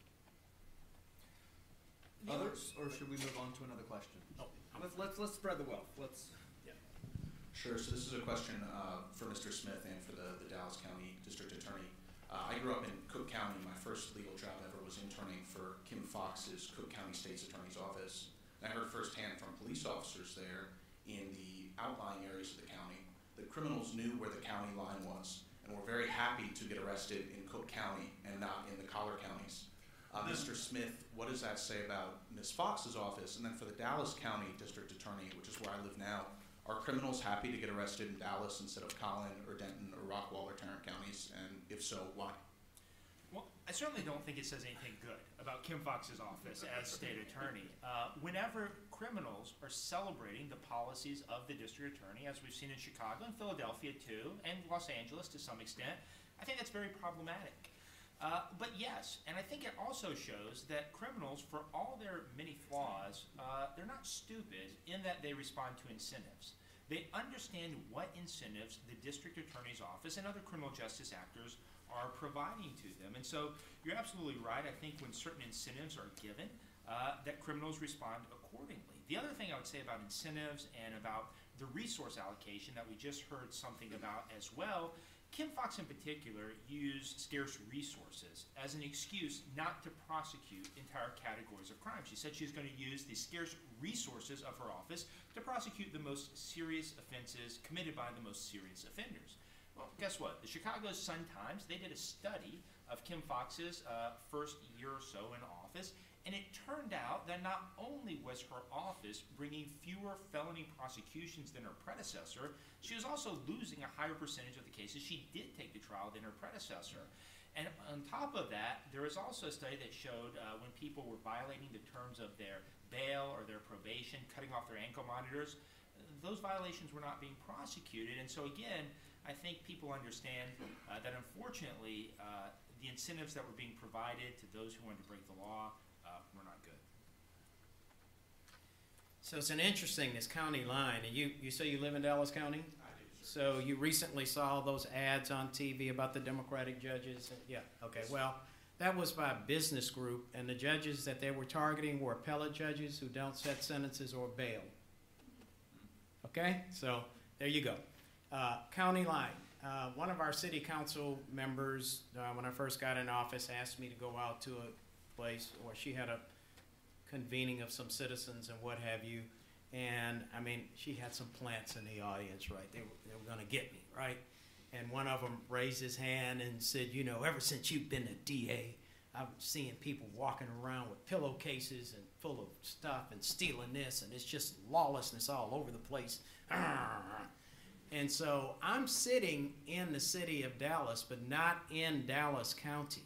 Speaker 2: Others, or should we move on to another question?
Speaker 5: Oh,
Speaker 2: let's, let's, let's spread the wealth. Let's, yeah.
Speaker 9: Sure, so this is a question uh, for Mister Smith and for the, the Dallas County District Attorney. Uh, I grew up in Cook County. My first legal job ever was interning for Kim Fox's Cook County State's Attorney's Office. And I heard firsthand from police officers there in the outlying areas of the county that criminals knew where the county line was and were very happy to get arrested in Cook County and not in the collar counties. Uh, Mister Smith, what does that say about Miz Fox's office? And then for the Dallas County District Attorney, which is where I live now, are criminals happy to get arrested in Dallas instead of Collin or Denton or Rockwall or Tarrant counties? And if so, why?
Speaker 4: Well, I certainly don't think it says anything good about Kim Fox's office as state attorney. Uh, whenever criminals are celebrating the policies of the district attorney, as we've seen in Chicago and Philadelphia too, and Los Angeles to some extent, I think that's very problematic. Uh, but yes, and I think it also shows that criminals, for all their many flaws, uh, they're not stupid in that they respond to incentives. They understand what incentives the district attorney's office and other criminal justice actors are providing to them. And so you're absolutely right. I think when certain incentives are given, uh, that criminals respond accordingly. The other thing I would say about incentives and about the resource allocation that we just heard something about as well Kim Foxx in particular used scarce resources as an excuse not to prosecute entire categories of crime. She said she was going to use the scarce resources of her office to prosecute the most serious offenses committed by the most serious offenders. Well, guess what? The Chicago Sun-Times, they did a study of Kim Foxx's uh, first year or so in office, and it turned out that not only was her office bringing fewer felony prosecutions than her predecessor, she was also losing a higher percentage of the cases she did take to trial than her predecessor. And on top of that, there was also a study that showed uh, when people were violating the terms of their bail or their probation, cutting off their ankle monitors, those violations were not being prosecuted. And so again, I think people understand uh, that unfortunately, uh, the incentives that were being provided to those who wanted to break the law uh, were not good.
Speaker 5: So it's an interesting, this county line, and you, you say you live in Dallas County?
Speaker 9: I do, sir.
Speaker 5: So you recently saw those ads on T V about the Democratic judges? Yeah, okay, well, that was by a business group, and the judges that they were targeting were appellate judges who don't set sentences or bail. Okay, so there you go. Uh, county line. Uh, one of our city council members, uh, when I first got in office, asked me to go out to a place where she had a convening of some citizens and what have you. And, I mean, she had some plants in the audience, right? They were, they were going to get me, right? And one of them raised his hand and said, you know, ever since you've been the D A, I've seen people walking around with pillowcases and full of stuff and stealing this, and it's just lawlessness all over the place. And so I'm sitting in the city of Dallas, but not in Dallas County,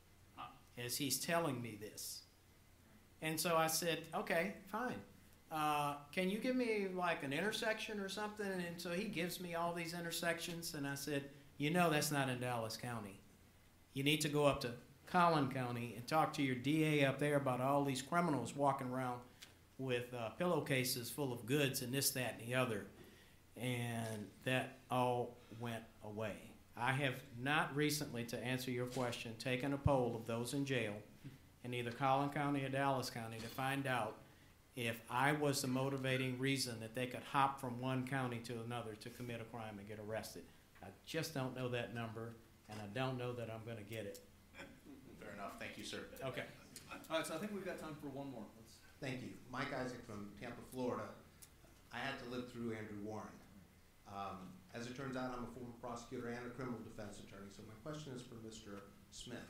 Speaker 5: as he's telling me this. And so I said, okay, fine. Uh, can you give me like an intersection or something? And so he gives me all these intersections, and I said, you know that's not in Dallas County. You need to go up to Collin County and talk to your D A up there about all these criminals walking around with uh, pillowcases full of goods and this, that, and the other. And that all went away. I have not recently, to answer your question, taken a poll of those in jail in either Collin County or Dallas County to find out if I was the motivating reason that they could hop from one county to another to commit a crime and get arrested. I just don't know that number, and I don't know that I'm going to get it.
Speaker 9: Fair enough. Thank you, sir.
Speaker 5: Okay.
Speaker 2: All right, so I think we've got time for one more. Let's
Speaker 10: Thank you. Mike Isaac from Tampa, Florida. I had to live through Andrew Warren. Um, as it turns out, I'm a former prosecutor and a criminal defense attorney, so my question is for Mister Smith.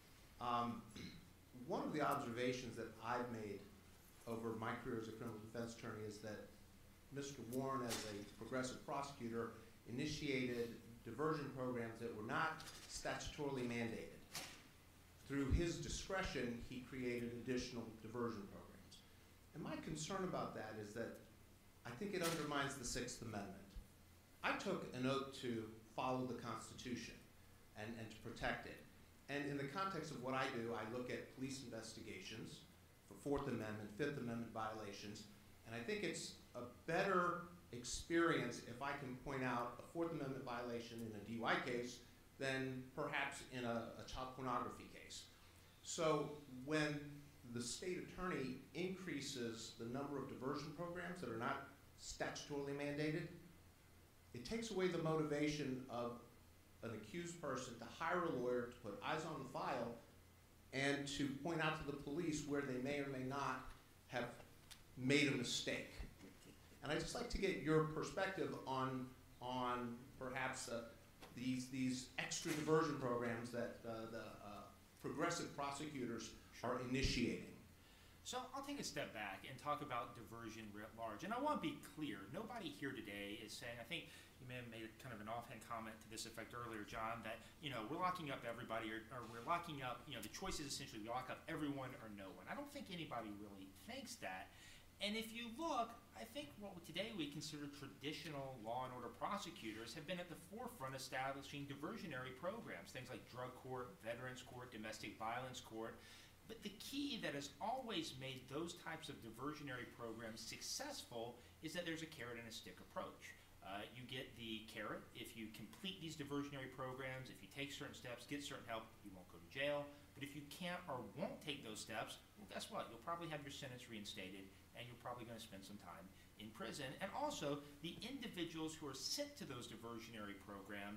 Speaker 10: Um, one of the observations that I've made over my career as a criminal defense attorney is that Mister Warren, as a progressive prosecutor, initiated diversion programs that were not statutorily mandated. Through his discretion, he created additional diversion programs. And my concern about that is that I think it undermines the Sixth Amendment. I took an oath to follow the Constitution and, and to protect it. And in the context of what I do, I look at police investigations for Fourth Amendment, Fifth Amendment violations, and I think it's a better experience if I can point out a Fourth Amendment violation in a D U I case than perhaps in a, a child pornography case. So when the state attorney increases the number of diversion programs that are not statutorily mandated, it takes away the motivation of an accused person to hire a lawyer, to put eyes on the file, and to point out to the police where they may or may not have made a mistake. And I'd just like to get your perspective on, on perhaps uh, these, these extra diversion programs that uh, the uh, progressive prosecutors are initiating.
Speaker 4: So I'll take a step back and talk about diversion writ large. And I want to be clear, nobody here today is saying, I think you may have made kind of an offhand comment to this effect earlier, John, that, you know, we're locking up everybody, or, or we're locking up, you know, the choice is essentially we lock up everyone or no one. I don't think anybody really thinks that. And if you look, I think what today we consider traditional law and order prosecutors have been at the forefront establishing diversionary programs, things like drug court, veterans court, domestic violence court. But the key that has always made those types of diversionary programs successful is that there's a carrot and a stick approach. Uh, you get the carrot if you complete these diversionary programs, if you take certain steps, get certain help, you won't go to jail. But if you can't or won't take those steps, well, guess what? You'll probably have your sentence reinstated, and you're probably going to spend some time in prison. And also, the individuals who are sent to those diversionary programs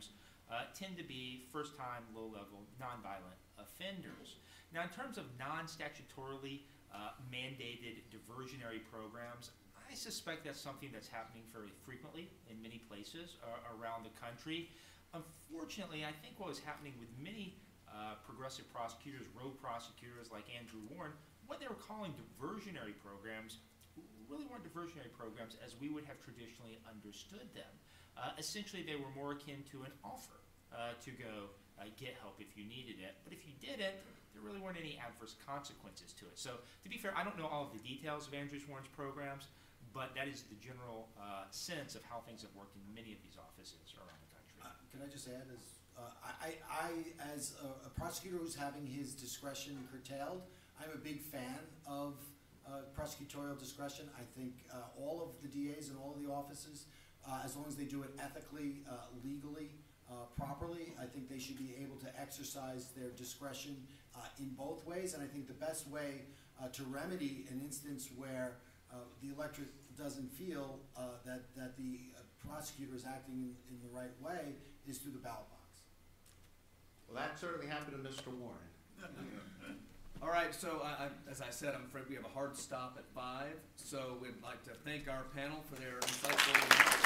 Speaker 4: uh, tend to be first-time, low-level, nonviolent offenders. Now, in terms of non-statutorily uh, mandated diversionary programs, I suspect that's something that's happening very frequently in many places uh, around the country. Unfortunately, I think what was happening with many uh, progressive prosecutors, rogue prosecutors like Andrew Warren, what they were calling diversionary programs really weren't diversionary programs as we would have traditionally understood them. Uh, essentially, they were more akin to an offer uh, to go uh, get help if you needed it. But if you didn't, there really weren't any adverse consequences to it. So, to be fair, I don't know all of the details of Andrew Warren's programs, but that is the general uh, sense of how things have worked in many of these offices around the country.
Speaker 6: Uh, Can I just add, as, uh, I, I, as a, a prosecutor who's having his discretion curtailed, I'm a big fan of uh, prosecutorial discretion. I think uh, all of the D As and all of the offices, uh, as long as they do it ethically, uh, legally, uh, properly, I think they should be able to exercise their discretion uh, in both ways. And I think the best way uh, to remedy an instance where uh, the electorate doesn't feel uh, that, that the uh, prosecutor is acting in, in the right way is through the ballot box.
Speaker 10: Well, that certainly happened to Mister Warren.
Speaker 2: All right, so I, I, as I said, I'm afraid we have a hard stop at five. So we'd like to thank our panel for their insightful remarks.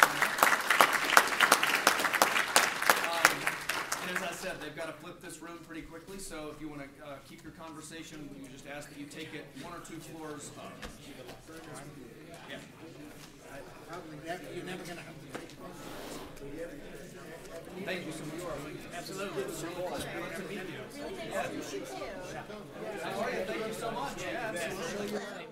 Speaker 2: Um, and as I said, they've got to flip this room pretty quickly. So if you want to uh, keep your conversation, you just ask that you take it one or two floors up. Yeah.
Speaker 6: Probably never, you're never going to have to take
Speaker 2: Thank you so much. Absolutely. It's really a pleasure to meet you.
Speaker 3: Really nice to meet you too.
Speaker 2: How are you? Thank you so much. Yeah, absolutely.